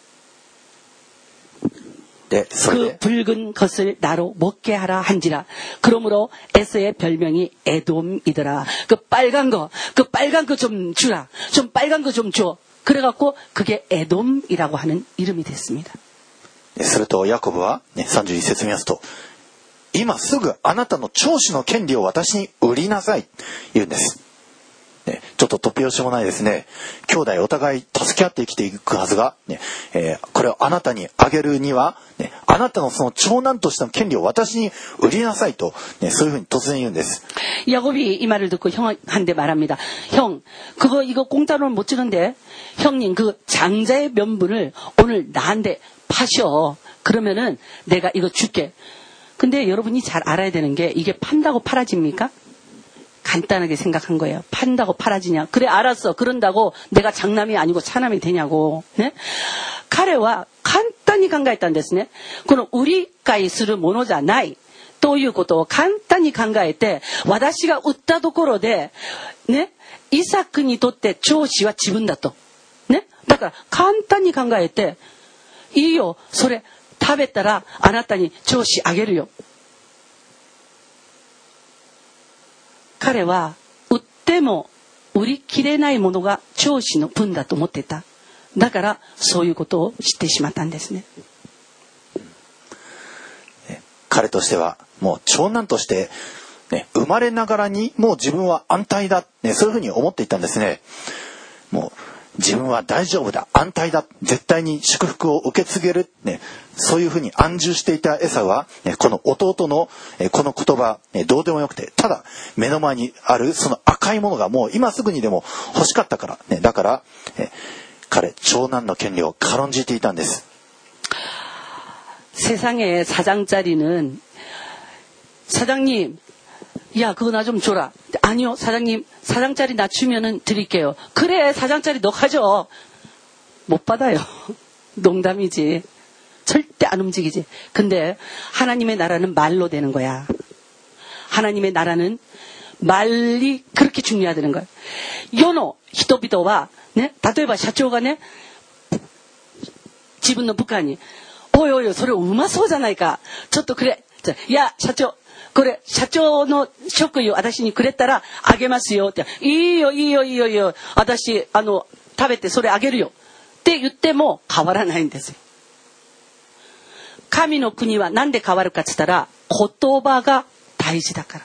그 붉은 것을 나로 먹게 하라 한지라. 그러므로 에서의 별명이 에돔이더라. 그 빨간 거, 그 빨간 거 좀 주라. 좀 빨간 거 좀 줘. 그래갖고 그게 에돔이라고 하는 이름이 됐습니다. するとヤコブは、ね、さんじゅういち節見ますと、今すぐあなたの長子の権利を私に売りなさい言うんです。ね、ちょっと突拍子もないですね。兄弟お互い助け合って生きていくはずが、ねえー、これをあなたにあげるには、ね、あなたのその長男としての権利を私に売りなさいと、ね、そういうふうに突然言うんです。 야곱이 이 말을 듣고 형한테 말합니다. 형, 그거 이거 공짜로는 못 주는데 형님 그 장자의 면분을 오늘 나한테 파셔. 그러면은 내가 이거 줄게. 근데 여러분이 잘 알아야 되는 게 이게 판다고 팔아집니까? 간단하게 생각한 거예요. 판다고 팔아지냐? 그래 알았어. 그런다고 내가 장남이 아니고 차남이 되냐고. 네? 彼は簡単に考えたんですね。この売り買いするものじゃないということを簡単に考えて、私が売ったところでね、イサクにとって長子は自分だと。ね？だから簡単に考えて、いいよ、それ食べたらあなたに長子あげるよ。彼は売っても売り切れないものが長子の分だと思っていた。だからそういうことを知ってしまったんですね。 彼としてはもう長男として、ね、生まれながらにもう自分は安泰だ、ね、そういうふうに思っていたんですね。もう自分は大丈夫だ、安泰だ、絶対に祝福を受け継げる、ね、そういうふうに安住していたエサは、ね、この弟の、えこの言葉、ね、どうでもよくて、ただ目の前にあるその赤いものがもう今すぐにでも欲しかったから、ね、だから、え彼長男の権利を軽んじていたんです。 세상에 사장짜리는 사장님, 야 그거 나 좀 줘라. 아니요 사장님, 사장짜리 나 주면은 드릴게요. 그래 사장짜리 너 가져. 못 받아요. 농담이지. 절대 안 움직이지. 근데 하나님의 나라는 말로 되는 거야. 하나님의 나라는 말이 그렇게 중요하다는 거야. 요노 히토비도와ね、例えば社長がね、自分の部下に、おいおい、それうまそうじゃないか。ちょっとくれ。いや、社長、これ、社長の職位を私にくれたらあげますよって。いいよ、いいよ、いいよ、いいよ。私、あの、食べてそれあげるよ。って言っても変わらないんですよ。神の国はなんで変わるかって言ったら、言葉が大事だから。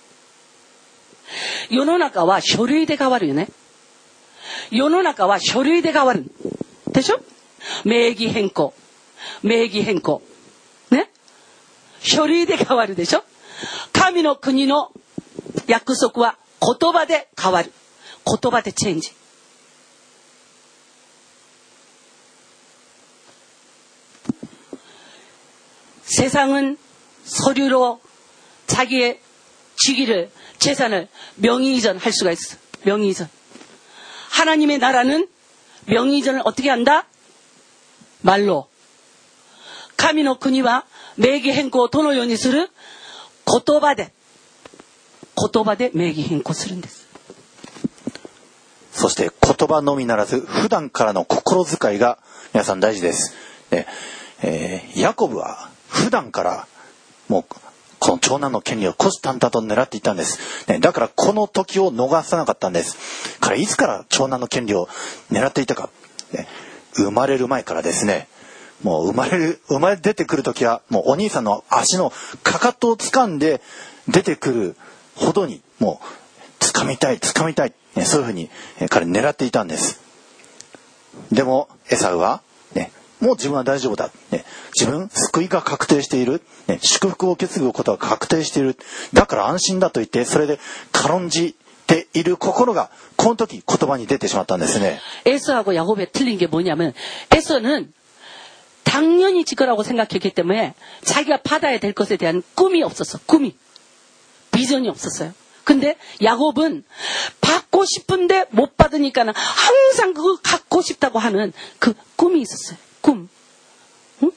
世の中は書類で変わるよね。世の中は書類で変わるでしょ。名義変更名義変更ね、書類で変わるでしょ。神の国の約束は言葉で変わる。言葉でチェンジ。세상은 서류로 자기의 직위를 재산을 명의 이전할 수가 있어. 명의 이전. 하나님의 나라는 명의 이전을 어떻게 한다? 말로. 神の国は名義変更をどのようにする？言葉で。言葉で名義変更するんです。 そして言葉のみならず普段からの心遣いが皆さん大事です。ねえー、ヤコブは普段からもうこの長男の権利を虎視眈々と狙っていたんです、ね、だからこの時を逃さなかったんです。彼いつから長男の権利を狙っていたか、ね、生まれる前からですね。もう生まれる生まれ出てくる時はもうお兄さんの足のかかとを掴んで出てくるほどにもう掴みたい掴みたい、ね、そういうふうに彼狙っていたんです。でもエサウはね、もう自分は大丈夫だ、ね、自分救いが確定している、ね、祝福を受け継ぐことが確定している、だから安心だと言ってそれで軽んじている心がこの時言葉に出てしまったんですね。 에서하고 야곱의 틀린 게 뭐냐면 에서는 당연히 지거라고 생각했기 때문에 자기가 받아야 될 것에 대한 꿈이 없었어. 꿈이. 비전이 없었어요. 근데 야곱은 받고 싶은데 못 받으니까는 항상 그거 갖고 싶다고 하는 그 꿈이 있었어요. 꿈. 응?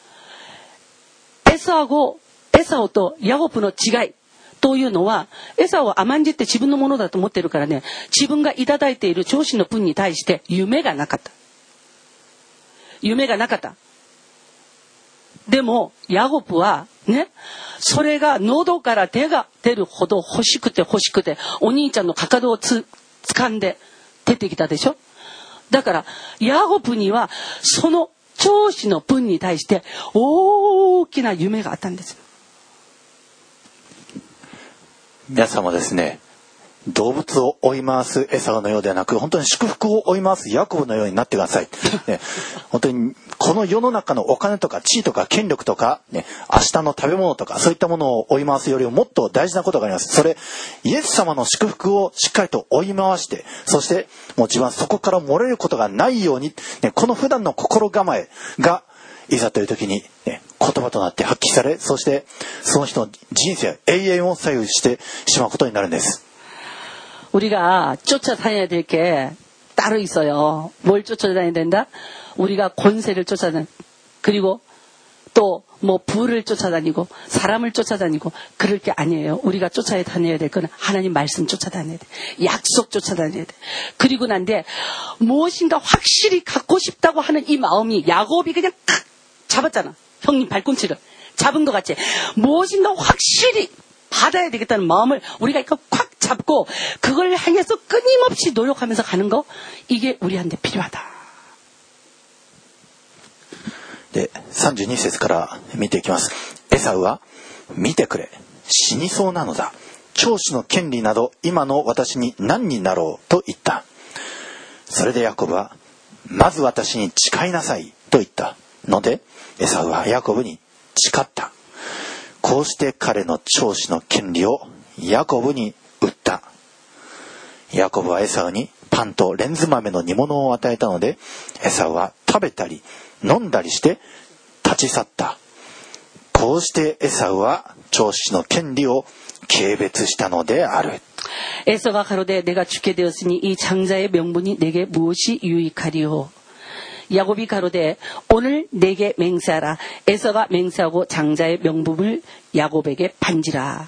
에서하고 에서하고 또 야곱의 違いというのはエサを甘んじて自分のものだと思ってるからね、自分がいただいている上司の分に対して夢がなかった。夢がなかった。でもヤコブはね、それが喉から手が出るほど欲しくて欲しくてお兄ちゃんのかかとをつ掴んで出てきたでしょ。だからヤコブにはその長子の分に対して大きな夢があったんです。 皆さんもですね、動物を追い回すエサウのようではなく、本当に祝福を追い回すヤコブのようになってください、ね、本当にこの世の中のお金とか地位とか権力とか、ね、明日の食べ物とかそういったものを追い回すよりももっと大事なことがあります。それイエス様の祝福をしっかりと追い回して、そしてもう自分はそこから漏れることがないように、ね、この普段の心構えがいざという時に、ね、 言葉となって発揮され、そしてその人の人生永遠を左右してしまうことになるんです。 우리가 쫓아다녀야 될 게 따로 있어요. 뭘 쫓아다녀야 된다? 우리가 권세를 쫓아다니, 그리고 또 뭐 부를 쫓아다니고 사람을 쫓아다니고 그럴 게 아니에요. 우리가 쫓아다녀야 될 건 하나님 말씀 쫓아다녀야 돼. 약속 쫓아다녀야 돼. 그리고 난데 무엇인가 확실히 갖고 싶다고 하는 이 마음이 야곱이 그냥 탁 잡았잖아. 형님 발꿈치를 잡은 것 같지. 무엇인가 확실히 받아야 되겠다는 마음을 우리가 이거 콱 잡고 그걸 향해서 끊임없이 노력하면서 가는 거, 이게 우리한테 필요하다. で、さんじゅうに節から見ていきます。エサウは、見てくれ、死にそうなのだ。長子の権利など今の私に何になろうと言った。それでヤコブは、まず私に誓いなさいと言ったので、エサウはヤコブに誓った。こうして彼の長子の権利をヤコブに売った。ヤコブはエサウにパンとレンズ豆の煮物を与えたので、エサウは食べたり飲んだりして立ち去った。こうしてエサウは長子の権利を軽蔑したのである。 에서가 가로되 내가 죽게 되었으니 이 장자의 명분이 내게 무엇이 유익하리요. 야곱이 가로되 오늘 내게 맹세하라. 에서가 맹세하고 장자의 명분을 야곱에게 반지라.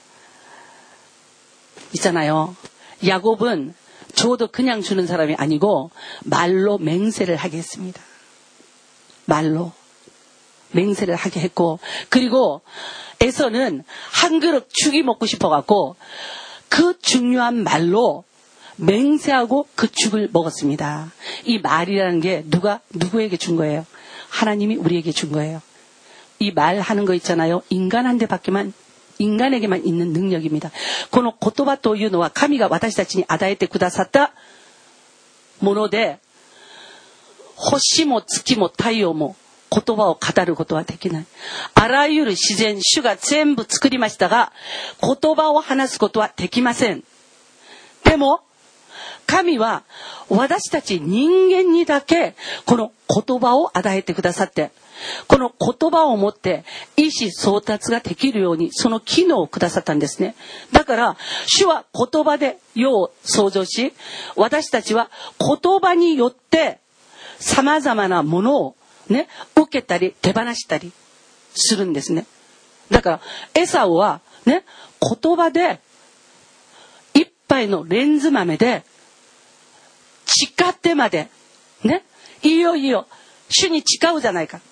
있잖아요. 야곱은 줘도 그냥 주는 사람이 아니고 말로 맹세를 하게 했습니다. 말로 맹세를 하게 했고, 그리고 에서는 한 그릇 죽이 먹고 싶어갖고 그 중요한 말로 맹세하고 그 죽을 먹었습니다. 이 말이라는 게 누가 누구에게 준 거예요? 하나님이 우리에게 준 거예요. 이 말하는 거 있잖아요. 인간한테밖에만 인간에게만 있는 능력입니다. この言葉というのは神が私たちに与えてくださったもので、星も月も太陽も言葉を語ることはできない。あらゆる自然、主が全部作りましたが、言葉を話すことはできません。でも神は私たち人間にだけこの言葉を与えてくださって、この言葉を持って意思相達ができるようにその機能をくださったんですね。だから主は言葉で世を創造し、私たちは言葉によって様々なものをね、受けたり手放したりするんですね。だからエサウはね、言葉で一杯のレンズ豆で誓ってまでね、いいよいいよ、主に誓うじゃないか。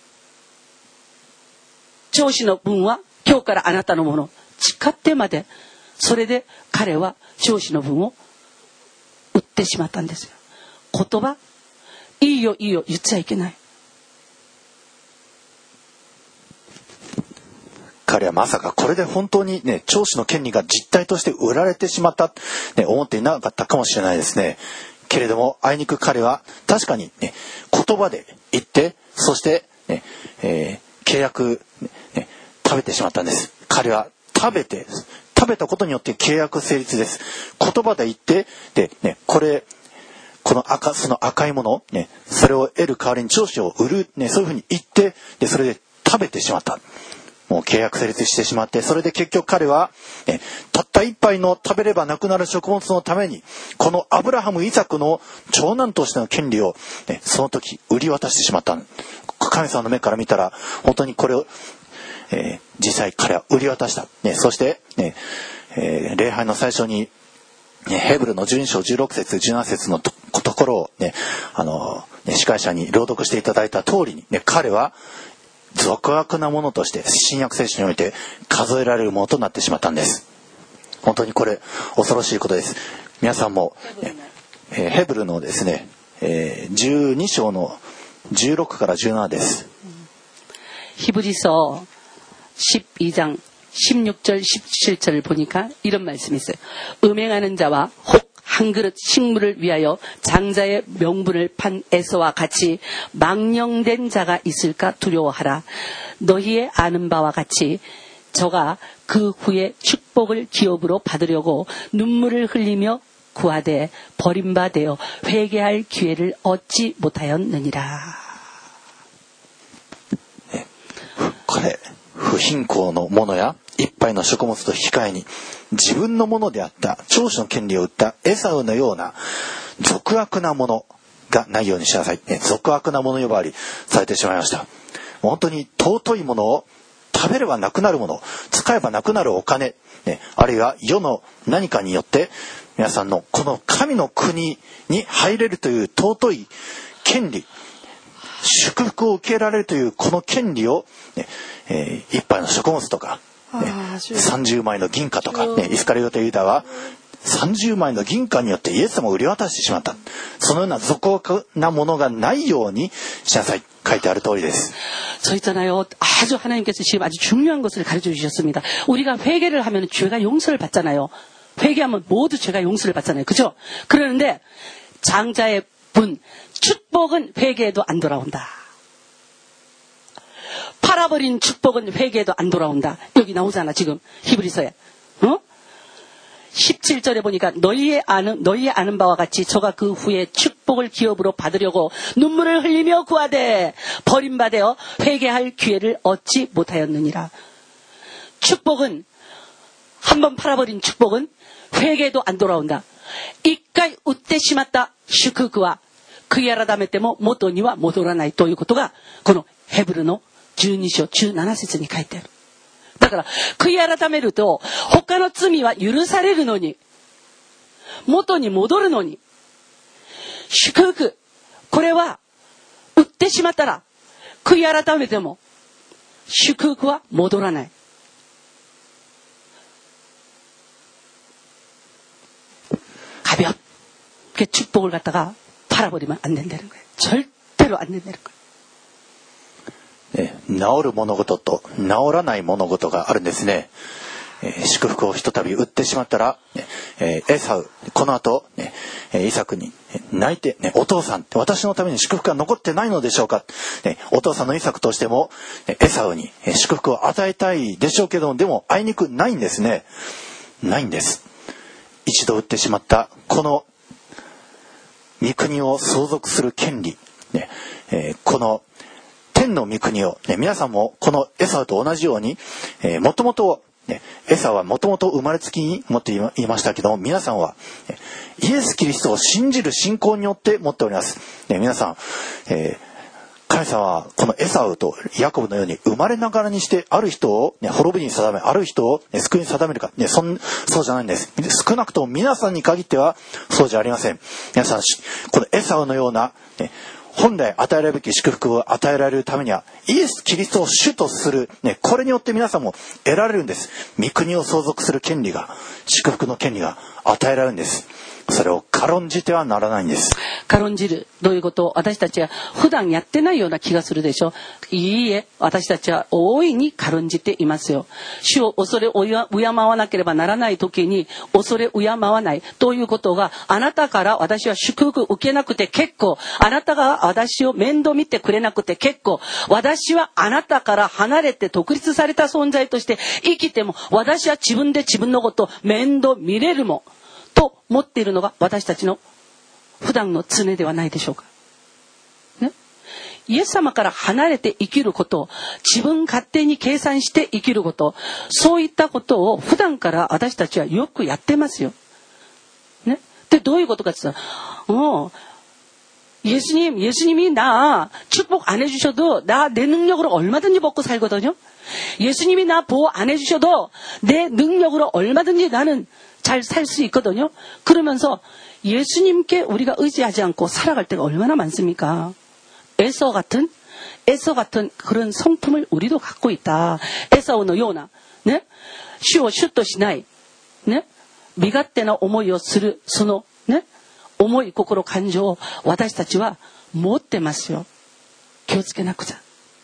長子の分は今日からあなたのもの、誓ってまで、それで彼は長子の分を売ってしまったんですよ。言葉、いいよいいよ言っちゃいけない。 彼はまさかこれで本当にね、長子の権利が実態として売られてしまった、ね、思っていなかったかもしれないですね。けれどもあいにく彼は確かにね、言葉で言って、そしてね、えー、契約、ね、食べてしまったんです。彼は食べて食べたことによって契約成立です。言葉で言ってで、ね、これこの赤その赤いもの、ね、それを得る代わりに長子を売る、ね、そういうふうに言ってで、それで食べてしまった。もう契約成立してしまって、それで結局彼は、ね、たった一杯の食べればなくなる食物のためにこのアブラハムイサクの長男としての権利を、ね、その時売り渡してしまった。神様の目から見たら本当にこれを、えー、実際彼は売り渡した、ね、そして、ねえー、礼拝の最初に、ね、ヘブルのじゅうに章じゅうろく節じゅうなな節の と, ところを、ねあのね、司会者に朗読していただいた通りに、ね、彼は俗悪なものとして新約聖書において数えられるものとなってしまったんです。本当にこれ恐ろしいことです。皆さんも、えー、ヘブルのですね、えー、じゅうに章のじゅうろくからじゅうななです。 히브리서 십이 장 십육 절 십칠 절을 보니까 이런 말씀이 있어요. 음행하는 자와 혹 한 그릇 식물을 위하여 장자의 명분을 판 에서와 같이 망령된 자가 있을까 두려워하라. 너희의 아는 바와 같이 저가 그 후에 축복을 기업으로 받으려고 눈물을 흘리며 구하되 버림받아 회개할 기회를 얻지 못하였느니라. 彼不貧困の者や一杯の食物と引き換えに自分のものであった長子の権利を売ったエサウのような俗悪なものがないようにしなさい。ね、俗悪なもの呼ばわりされてしまいました。もう本当に尊いものを食べればなくなるもの、使えばなくなるお金、ね、あるいは世の何かによって皆さんのこの神の国に入れるという尊い権利、祝福を受けられるというこの権利を、ねえー、一杯の食物とか、ね、さんじゅうまいの銀貨とか、ね、イスカリオテユダはさんじゅうまいの銀貨によってイエス様を売り渡してしまった。そのような俗悪なものがないようにしなさい。書いてある通りです。 저 있잖아요. 아주 하나님께서 지금 아주 중요한 것을 가르쳐 주셨습니다. 우리가 회개를 하면 죄가 용서를 받잖아요. 회개하면 모두 죄가 용서를 받잖아요. 그죠? 그러는데 장자의 분, 축복은 회개에도 안 돌아온다. 팔아버린 축복은 회개에도 안 돌아온다. 여기 나오잖아 지금 히브리서에. 어? 십칠 절에 보니까 너희의 아는 너희의 아는 바와 같이 저가 그 후에 축복을 기업으로 받으려고 눈물을 흘리며 구하되 버림받아 회개할 기회를 얻지 못하였느니라. 축복은 한번 팔아버린 축복은 회개도 안 돌아온다. 이까이 우때 심었다 슈크그와 그야라 다메 때も元には戻らないということがこのヘブルのじゅうに章じゅうなな節に書いてある。だから悔い改めると他の罪は許されるのに元に戻るのに祝福これは売ってしまったら悔い改めても祝福は戻らない。가볍게 축복을 갖다가 팔아버리면 안 된다는 거예요. 절대로 안 된다는 거예요. 治る物事と治らない物事があるんですね。えー、祝福をひとたび売ってしまったら、えー、エサウこの後、ね、イサクに泣いて、ね、お父さん私のために祝福が残ってないのでしょうか、ね、お父さんのイサクとしてもエサウに祝福を与えたいでしょうけどでもあいにくないんですね。ないんです。一度売ってしまったこの御国を相続する権利、ねえー、この天の御国を、ね、皆さんもこのエサウと同じように、えー、もともと、ね、エサウはもともと生まれつきに持っていましたけども皆さんは、ね、イエス・キリストを信じる信仰によって持っております、ね、皆さん、えー、神様はこのエサウとヤコブのように生まれながらにしてある人を、ね、滅びに定めある人を、ね、救いに定めるか、ね、そんそうじゃないんです。少なくとも皆さんに限ってはそうじゃありません。皆さんこのエサウのような、ね本来与えられるべき祝福を与えられるためにはイエス・キリストを主とする、ね、これによって皆さんも得られるんです。御国を相続する権利が祝福の権利が与えられるんです。それを軽んじてはならないんです。 軽んじるどういうことを私たちは普段やってないような気がするでしょ。いいえ私たちは大いに軽んじていますよ。主を恐れ敬わなければならない時に恐れ敬わないということがあなたから私は祝福受けなくて結構あなたが私を面倒見てくれなくて結構私はあなたから離れて独立された存在として生きても私は自分で自分のことを面倒見れるもと持っているのが私たちの普段の常ではないでしょうか、ね、イエス様から離れて生きることを自分勝手に計算して生きることそういったことを普段から私たちはよくやってますよ、ね、でどういうことかって言ったら어 예수님, 예수님이 나 축복 안 해주셔도 나 내 능력으로 얼마든지 먹고 살거든요. 예수님이 나 보호 안 해주셔도 내 능력으로 얼마든지 나는 잘 살 수 있거든요. 그러면서 예수님께 우리가 의지하지 않고 살아갈 때가 얼마나 많습니까? 에서 같은 에서 같은 그런 성품을 우리도 갖고 있다. 에서의ようなね、主を主としないね、身勝手な思いをするそのね。重い心感情を私たちは持ってますよ。気をつけなくちゃ。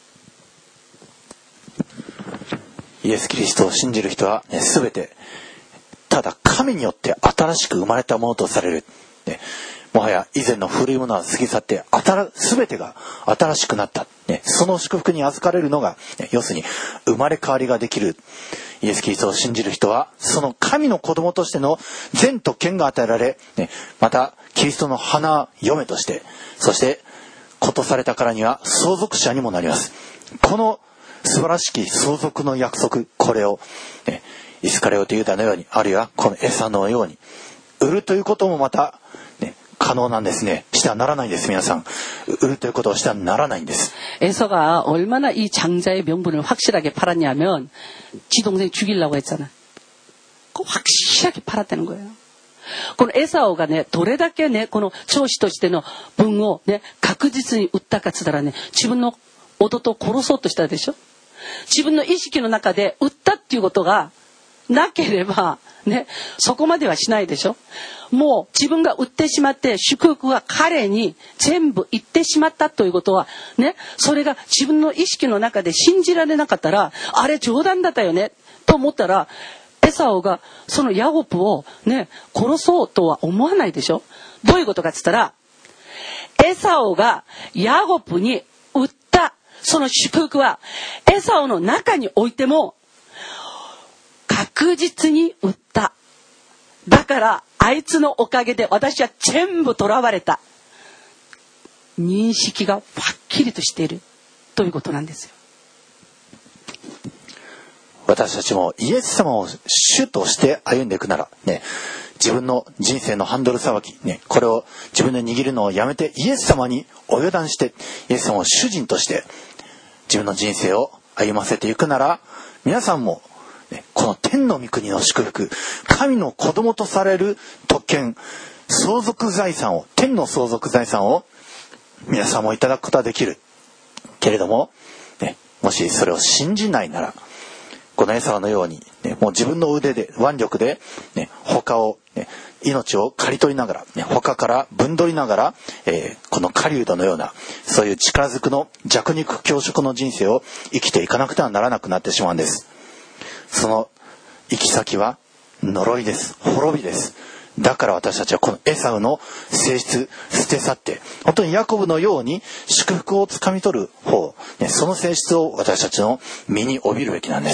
イエス・キリストを信じる人は、ね、全てただ神によって新しく生まれたものとされる、ね、もはや以前の古いものは過ぎ去って全てが新しくなった、ね、その祝福に預かれるのが、ね、要するに生まれ変わりができるイエス・キリストを信じる人はその神の子供としての善と権が与えられ、ね、またキリストの花嫁としてそしてことされたからには相続者にもなります。この素晴らしき相続の約束、これを、ね、イスカリオテユダのように、あるいはこのエサのように売るということもまた、ね、可能なんですね。してはならないんです。皆さん、売るということをしてはならないんです。 에서가 얼마나 이 장자의 명분을 확실하게 팔았냐면 지 동생 죽이려고 했잖아. 그거 확실하게 팔았다는 거예요. このエサオがね、どれだけね、この長子としての分をね、確実に売ったかつったらね、自分の弟を殺そうとしたでしょ。自分の意識の中で売ったっていうことがなければね、そこまではしないでしょ。もう自分が売ってしまって祝福が彼に全部行ってしまったということはね、それが自分の意識の中で信じられなかったら、あれ冗談だったよねと思ったら、エサオがそのヤコブをね、殺そうとは思わないでしょ。どういうことかって言ったら、エサオがヤコブに売ったその祝福はエサオの中においても確実に売った。だからあいつのおかげで私は全部囚われた。認識がはっきりとしているということなんですよ。 私たちもイエス様を主として歩んでいくならね、自分の人生のハンドルさばきね、これを自分で握るのをやめてイエス様にお予断して、イエス様を主人として自分の人生を歩ませていくなら、皆さんもね、この天の御国の祝福、神の子供とされる特権、相続財産を、天の相続財産を皆さんもいただくことはできるけれども、ね、もしそれを信じないなら、このエサオのように、ね、もう自分の腕で腕力で、ね、他を、ね、命を刈り取りながら、ね、他から分取りながら、えー、この狩人のようなそういう力ずくの弱肉強食の人生を生きていかなくてはならなくなってしまうんです。その行き先は呪いです。滅びです。だから私たちはこのエサウの性質捨て去って、本当にヤコブのように祝福をつかみ取る方、ね、その性質を私たちの身に帯びるべきなんです。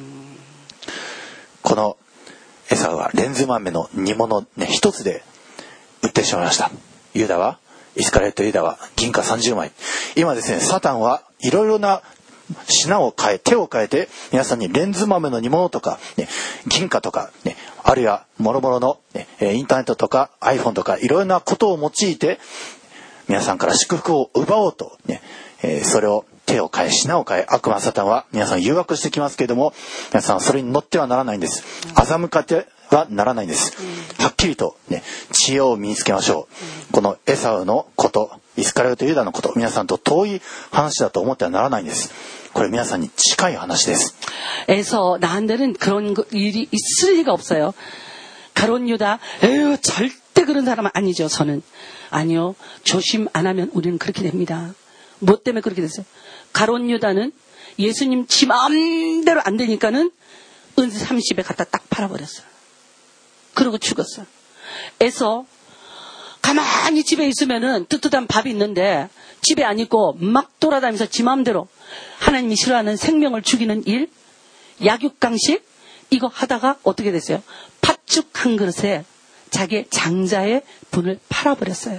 このエサウはレンズ豆の煮物、ね、一つで売ってしまいました。ユダはイスカリオテユダは銀貨さんじゅうまい。今ですね、サタンはいろいろな品を変え、手を変えて皆さんにレンズ豆の煮物とか、ね、銀貨とか、ね、あるいはもろもろの、ね、インターネットとか iPhone とかいろいろなことを用いて皆さんから祝福を奪おうと、ねえー、それを手を変え品を変え、悪魔サタンは皆さん誘惑してきますけれども、皆さんそれに乗ってはならないんです。欺かてはならないんです。はっきりと、ね、知恵を身につけましょう。このエサウのこと、イスカリオテユダのこと、皆さんと遠い話だと思ってはならないんです。これ皆さんに近い話です。 에서 나한테는 그런 일이 있을 리가 없어요. 가론 유다, 에휴 절대 그런 사람은 아니죠. 저는 아니요. 조심 안 하면 우리는 그렇게 됩니다. 뭐 때문에 그렇게 됐어요? 가론 유다는 예수님 지 마음대로 안 되니까는 은세 삼십에 갖다 딱 팔아버렸어요. 그러고 죽었어요. 에서 가만히 집에 있으면은 뜨뜻한 밥이 있는데 집에 안 있고 막 돌아다니면서 지 마음대로 하나님이 싫어하는 생명을 죽이는 일, 약육강식 이거 하다가 어떻게 됐어요? 팥죽 한 그릇에 자기 장자의 분을 팔아버렸어요.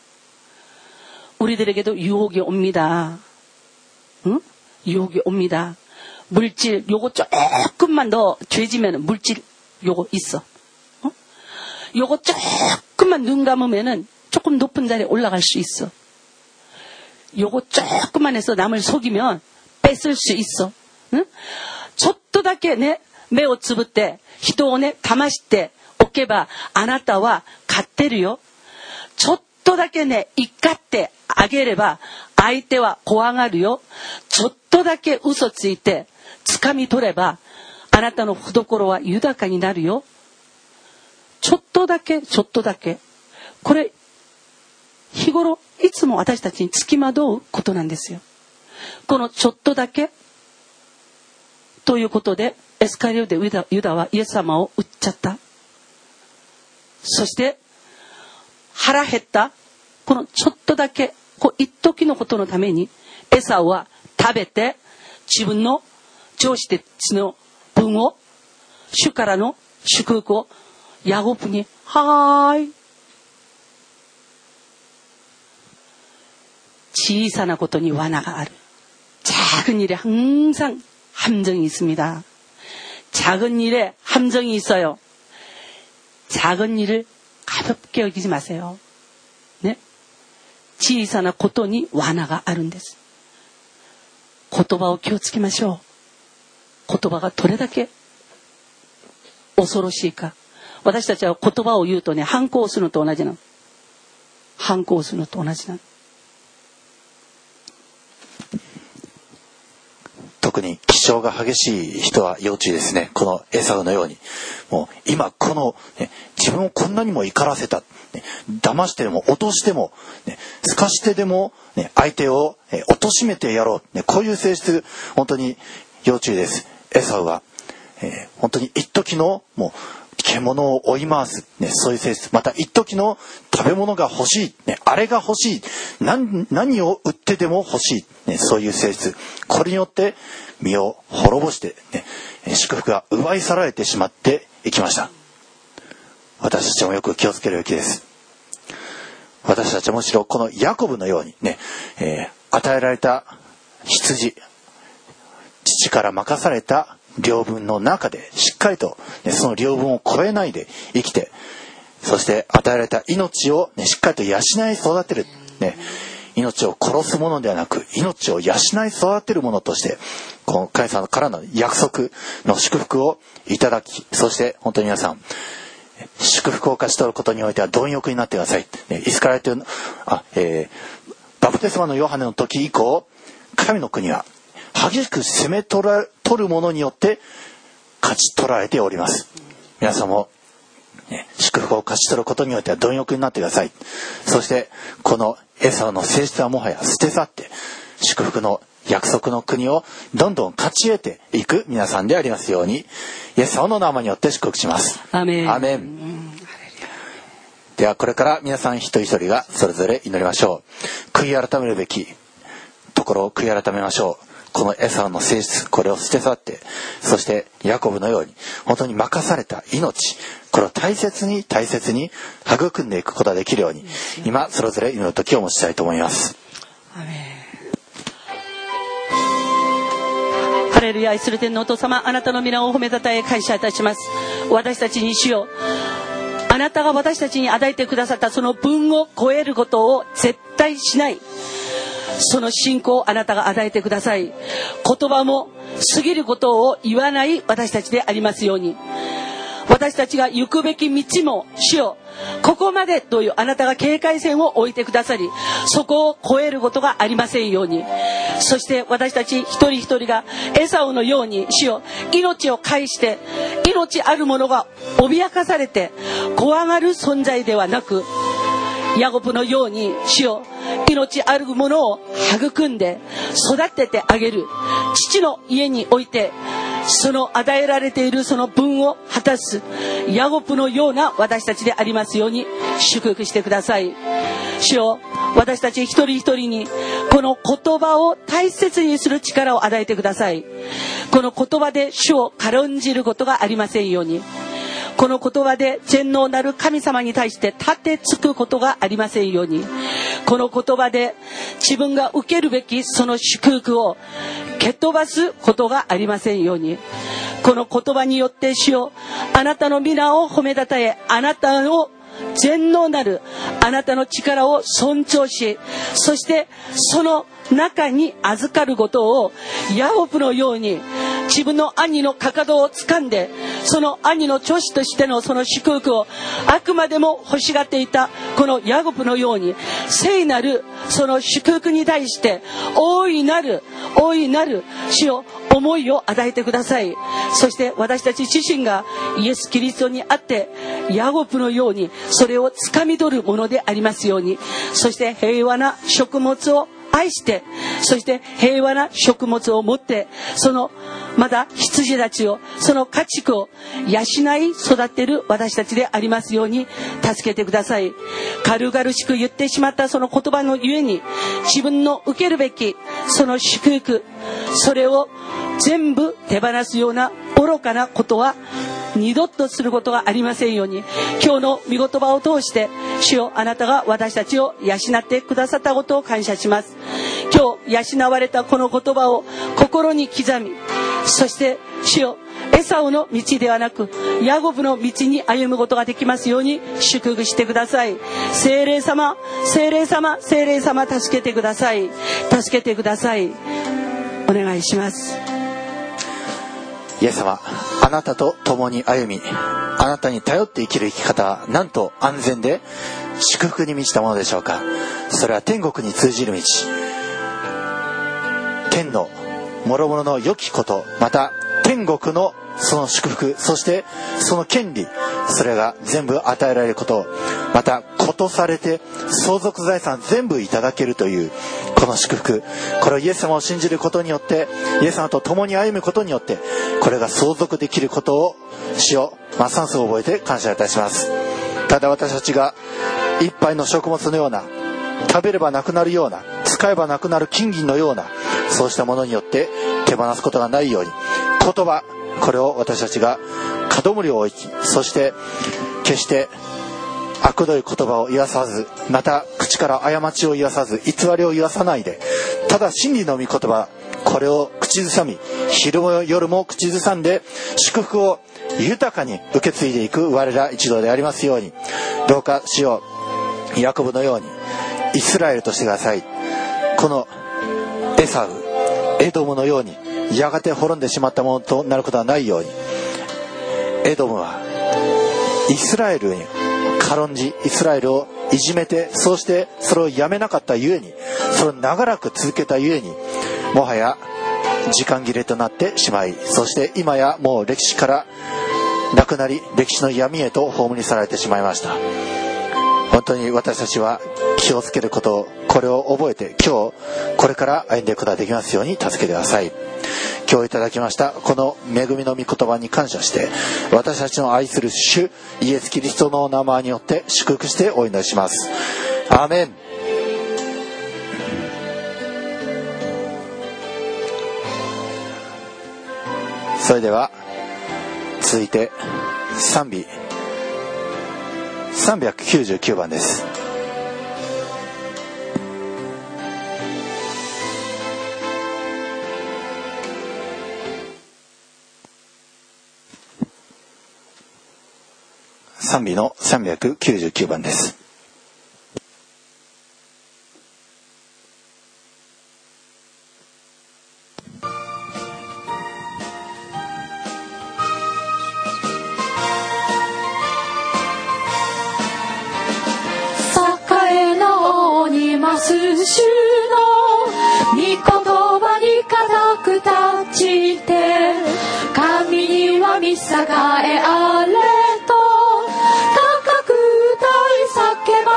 우리들에게도 유혹이 옵니다. 응? 유혹이 옵니다. 물질 요거 조금만 더 죄지면 물질 요거 있어. 어? 요거 조금만 눈 감으면은 조금 높은 자리에 올라갈 수 있어. 요거 조금만 해서 남을 속이면 뺏을 수 있어. 응? ちょっとだけね、目をつぶって人をね、騙しておけばあなたは勝ってるよ。ちょっとだけね、怒ってあげれば相手は怖がるよ。ちょっとだけ嘘ついて掴み取ればあなたの懐は豊かになるよ。ちょっとだけ、ちょっとだけ。これ日頃いつも私たちにつきまとうことなんですよ。このちょっとだけということでエスカリオテユダ、ユダはイエス様を売っちゃった。そして腹減ったこのちょっとだけこう一時のことのためにエサウは食べて自分の上司たちの分を主からの祝福をヤコブにはーい小さなことに罠がある。 작은 일에 항상 함정이 있습니다. 작은 일에 함정이 있어요. 작은 일을 가볍게 여기지 마세요. 네? 小さなことに罠があるんです。言葉を気をつけましょう。言葉がどれだけ恐ろしいか。私たちは言葉を言うとね、反抗するのと同じなの。反抗するのと同じなの。 特に気性が激しい人は要注意ですね。このエサウのように、もう今この、ね、自分をこんなにも怒らせた、ね、騙してでも落としても、ね、すかしてでも、ね、相手を、ね、貶めてやろう、ね、こういう性質本当に要注意です。エサウは、えー、本当に一時のもう獣を追い回す、ね、そういう性質、また一時の食べ物が欲しい、ね、あれが欲しい、何、何を売ってでも欲しい、ね、そういう性質、これによって身を滅ぼして、ね、祝福が奪い去られてしまっていきました。私たちもよく気をつけるべきです。私たちはむしろこのヤコブのようにね、えー、与えられた羊、父から任された領分の中でしっかりと、ね、その領分を超えないで生きて、そして与えられた命を、ね、しっかりと養い育てる、ね、命を殺すものではなく命を養い育てるものとしてこの神様からの約束の祝福をいただき、そして本当に皆さん祝福を勝ち取ることにおいては貪欲になってください。ね、イスカリオテあ、えー、バプテスマのヨハネの時以降、神の国は激しく攻め取ら取るものによって勝ち取られております。皆さんも、ね、祝福を勝ち取ることにおいては貪欲になってください。そしてこのエサウの性質はもはや捨て去って祝福の約束の国をどんどん勝ち得ていく皆さんでありますように、イエス様の名前によって祝福します。 アーメン。 アーメン。ではこれから皆さん一人一人がそれぞれ祈りましょう。悔い改めるべきところを悔い改めましょう。このエサウの性質、これを捨て去って、そしてヤコブのように本当に任された命、これを大切に大切に育んでいくことができるように、今それぞれ祈る時を持ちたいと思います。 アーメン。ハレルヤ。愛する天のお父様、あなたの皆を褒めたたえ感謝いたします。私たちに主よ、あなたが私たちに与えてくださったその分を超えることを絶対しない、その信仰をあなたが与えてください。言葉も過ぎることを言わない私たちでありますように、私たちが行くべき道も主よ、ここまでというあなたが警戒線を置いてくださり、そこを越えることがありませんように、そして私たち一人一人がエサウのように主よ、命を介して命あるものが脅かされて怖がる存在ではなく、ヤコブのように主よ、命あるものを育んで育ててあげる父の家において、その与えられているその分を果たすヤコブのような私たちでありますように祝福してください。主よ、私たち一人一人にこの言葉を大切にする力を与えてください。この言葉で主を軽んじることがありませんように、この言葉で全能なる神様に対して立てつくことがありませんように、この言葉で自分が受けるべきその祝福を蹴飛ばすことがありませんように、この言葉によって主よ、あなたの皆を褒めたたえ、あなたの全能なるあなたの力を尊重し、そしてその中に預かることをヤコブのように自分の兄のかかとを掴んで、その兄の長子としてのその祝福をあくまでも欲しがっていたこのヤコブのように、聖なるその祝福に対して大いなる大いなる主よ、思いを与えてください。そして私たち自身がイエス・キリストにあってヤコブのようにそれを掴み取るものでありますように、そして平和な食物を愛して、そして平和な食物を持って、そのまだ羊たちを、その家畜を養い育てる私たちでありますように助けてください。軽々しく言ってしまったその言葉のゆえに、自分の受けるべきその祝福、それを全部手放すような愚かなことは二度とすることがありませんように、今日の御言葉を通して主よ、あなたが私たちを養ってくださったことを感謝します。 今日養われたこの言葉を心に刻み、そして主よ、エサウの道ではなくヤコブの道に歩むことができますように祝福してください。聖霊様、聖霊様、聖霊様、助けてください。助けてください。お願いします。 イエス様、あなたと共に歩み、あなたに頼って生きる生き方はなんと安全で祝福に満ちたものでしょうか。それは天国に通じる道、天の諸々の良きこと、また天国のその祝福、そしてその権利、それが全部与えられること、またことされて相続財産全部いただけるというこの祝福、これをイエス様を信じることによって、イエス様と共に歩むことによって、これが相続できることを主よ、ますます覚えて感謝いたします。ただ私たちが一杯の食物のような、食べればなくなるような、使えばなくなる金銀のような、そうしたものによって手放すことがないように、言葉、これを私たちが門森を置き、そして決して悪どい言葉を言わさず、また口から過ちを言わさず、偽りを言わさないで、ただ真理の御言葉、これを口ずさみ、昼も夜も口ずさんで祝福を豊かに受け継いでいく我ら一同でありますように、どうか主をヤコブのようにイスラエルとしてください。このエサウ、エドムのようにやがて滅んでしまったものとなることはないように、エドムはイスラエルに軽んじ、イスラエルをいじめて、そうしてそれをやめなかったゆえに、それを長らく続けたゆえに、もはや時間切れとなってしまい、そして今やもう歴史からなくなり、歴史の闇へと葬り去られてしまいました。本当に私たちは気をつけること、これを覚えて今日これから歩んでいくことができますように助けてください。今日いただきましたこの恵みの御言葉に感謝して、私たちの愛する主イエスキリストの名前によって祝福してお祈りします。アーメン。それでは続いて賛美さんびゃくきゅうじゅうきゅうばんです。賛美のさんびゃくきゅうじゅうきゅうばんです。 栄の王に増す主の御言葉に固く立ちて、神には御栄えあれと高く歌い叫ば、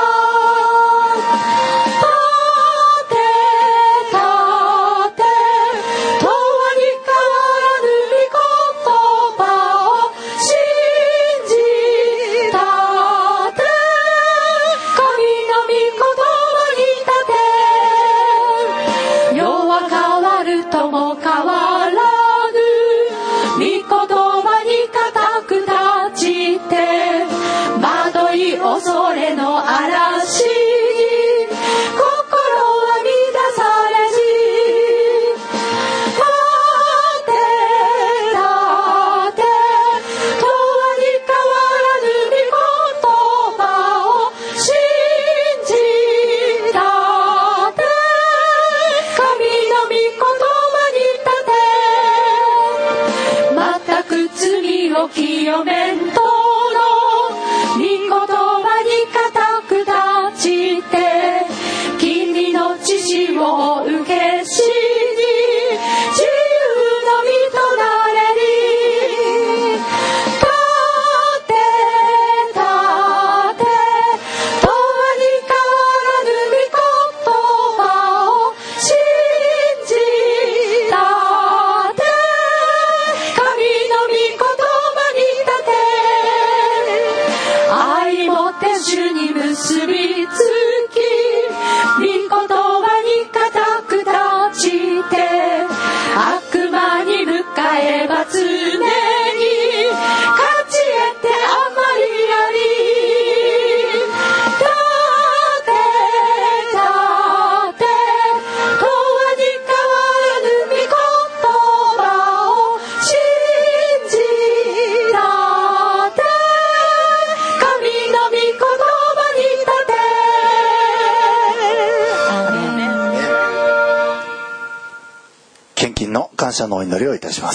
立て立て永遠に変わらぬ御言葉を信じ立て、神の御言葉に立て、世は変わるとも変わらぬ御言葉に固く立ちて、惑い恐れの嵐に心は乱されし、立て立て永遠に変わらぬ御言葉を信じ立て、神の御言葉に立て、全く罪を清めんと御言葉に固く立ちて、君の知識を受けしに自由の身となれり、立て立て永遠に変わらぬ御言葉を信じ立て、神の御言葉に立て、愛もって主に結びつき、御言葉に固く金の感謝のお祈りをいたします。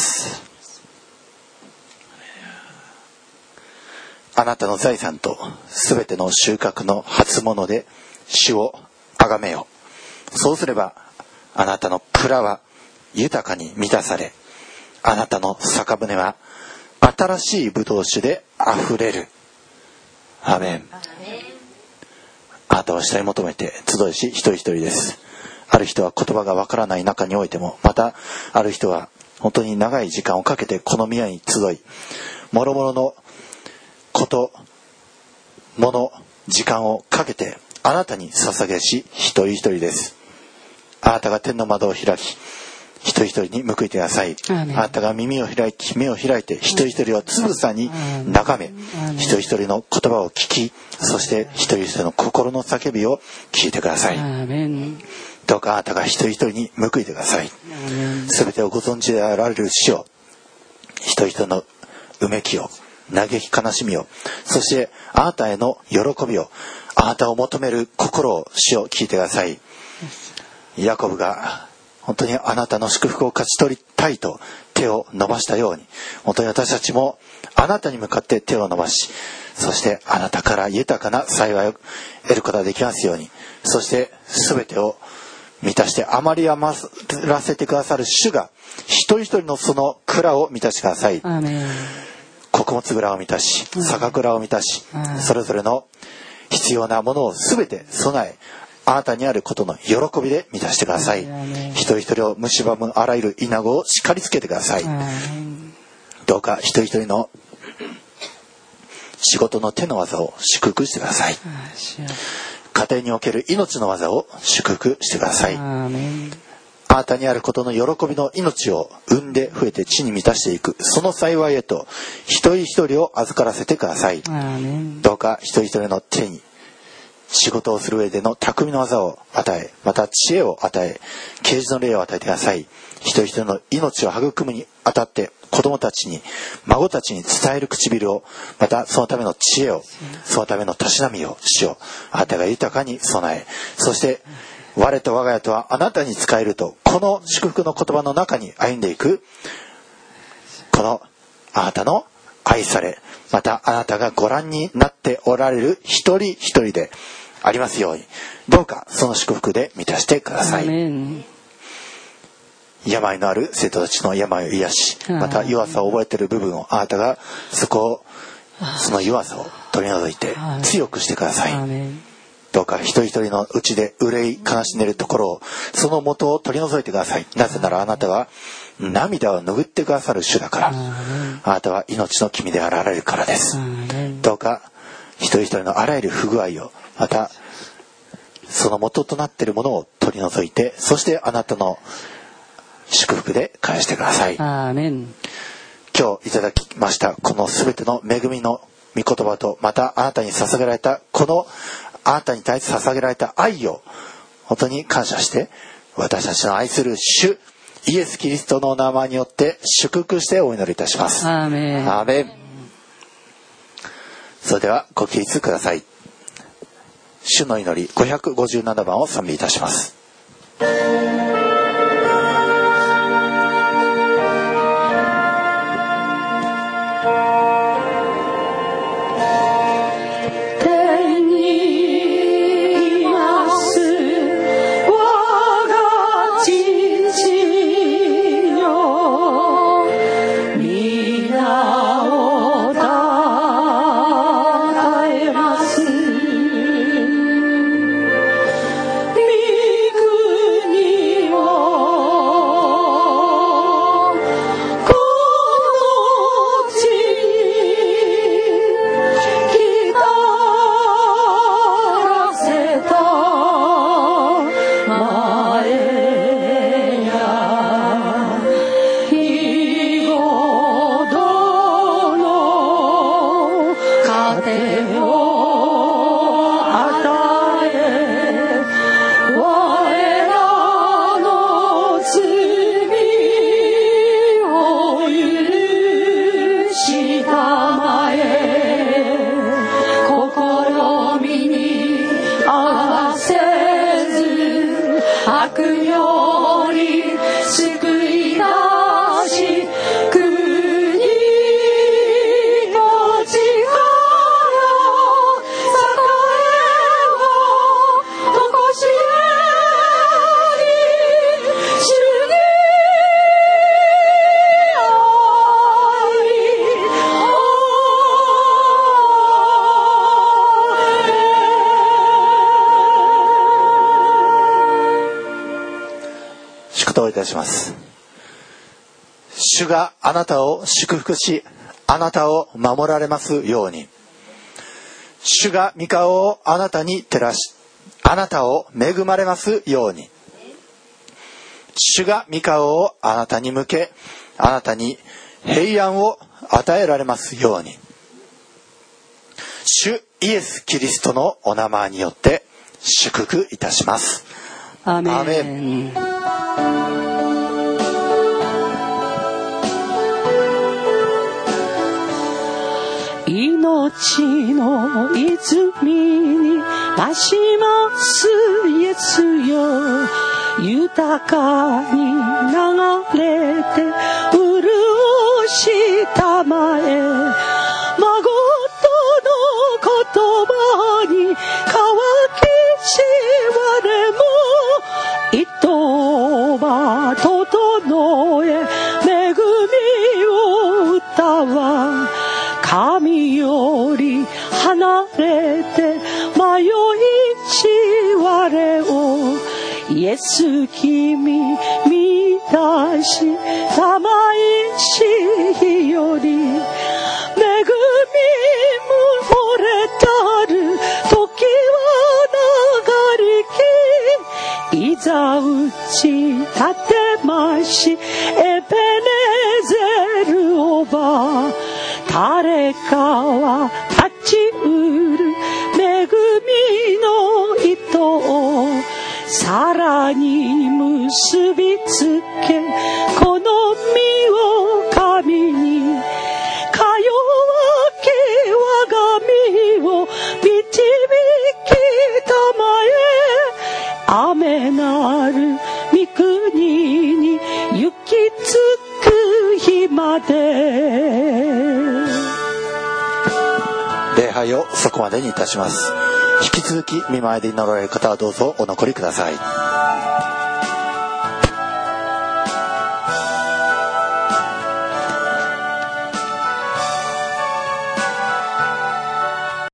あなたの財産とすべての収穫の初物で主をあがめよう。そうすればあなたの蔵は豊かに満たされ、あなたの酒舟は新しい葡萄酒であふれる。アーメン。あなたは下に求めて集いし一人一人です。ある人は言葉がわからない中においても、またある人は本当に長い時間をかけてこの宮に集い、諸々のこと、もの、時間をかけてあなたに捧げし一人一人です。あなたが天の窓を開き、一人一人に報いてください。あなたが耳を開き、目を開いて一人一人をつぶさに眺め、一人一人の言葉を聞き、そして一人一人の心の叫びを聞いてください。どうかあなたが一人一人に報いてください。すべてをご存知であられる主を、一人一人のうめきを、嘆き悲しみを、そしてあなたへの喜びを、あなたを求める心を主を聞いてください。ヤコブが本当にあなたの祝福を勝ち取りたいと手を伸ばしたように、本当に私たちもあなたに向かって手を伸ばし、そしてあなたから豊かな幸いを得ることができますように、そして全てを満たして余り余らせてくださる主が一人一人のその蔵を満たしてください。 アーメン。 穀物蔵を満たし、酒蔵を満たし、それぞれの必要なものを全て備え、あなたにあることの喜びで満たしてください。一人一人を蝕むあらゆる稲子を叱りつけてください。どうか一人一人の仕事の手の技を祝福してください。家庭における命の技を祝福してください。あなたにあることの喜びの命を生んで増えて地に満たしていく、その幸いへと一人一人を預からせてください。どうか一人一人の手に仕事をする上での巧みの技を与え、また知恵を与え、啓示の霊を与えてください。一人一人の命を育むにあたって子供たちに、孫たちに伝える唇を、またそのための知恵を、そのためのたしなみを主よ、あなたが豊かに備え、そして我と我が家とはあなたに仕えると、この祝福の言葉の中に歩んでいく、このあなたの愛され、またあなたがご覧になっておられる一人一人でありますように、どうかその祝福で満たしてください。病のある生徒たちの病を癒し、また弱さを覚えている部分をあなたがそこを、その弱さを取り除いて強くしてください。どうか一人一人のうちで憂い悲しんでいるところを、その元を取り除いてください。なぜならあなたは涙を拭ってくださる主だから、あなたは命の君であられるからです。どうか一人一人のあらゆる不具合を、またその元となっているものを取り除いて、そしてあなたの祝福で返してください。 アーメン。 今日いただきましたこのすべての恵みの御言葉と、またあなたに捧げられたこのあなたに対して捧げられた愛を本当に感謝して、私たちの愛する主イエス・キリストの名前によって祝福してお祈りいたします。 アーメン。 アーメン。それではご起立ください。主の祈りごひゃくごじゅうななばんを賛美いたします。 御祝祷いたします。主があなたを祝福し、あなたを守られますように。主が御顔をあなたに照らし、あなたを恵まれますように。主が御顔をあなたに向け、あなたに平安を与えられますように。主イエス・キリストのお名前によって祝福いたします。 アーメン。 アーメン。 命の泉に増しますイエスよ、豊かに流れて潤したまえ、孫との言葉に乾きしわれも、糸は整え恵みを歌わ、神より離れて迷いし我を、イエス君見出したまいしより、恵み漏れたる時は流りき、いざ打ち立てましエベネゼルオバ、誰かは立ちうる恵みの糸をさらに結びつけ、この身を神にかよわき我が身を導きたまえ、雨なる御国に行き着く日まで。 礼拝をそこまでにいたします。引き続き見舞いで祈られる方はどうぞお残りください。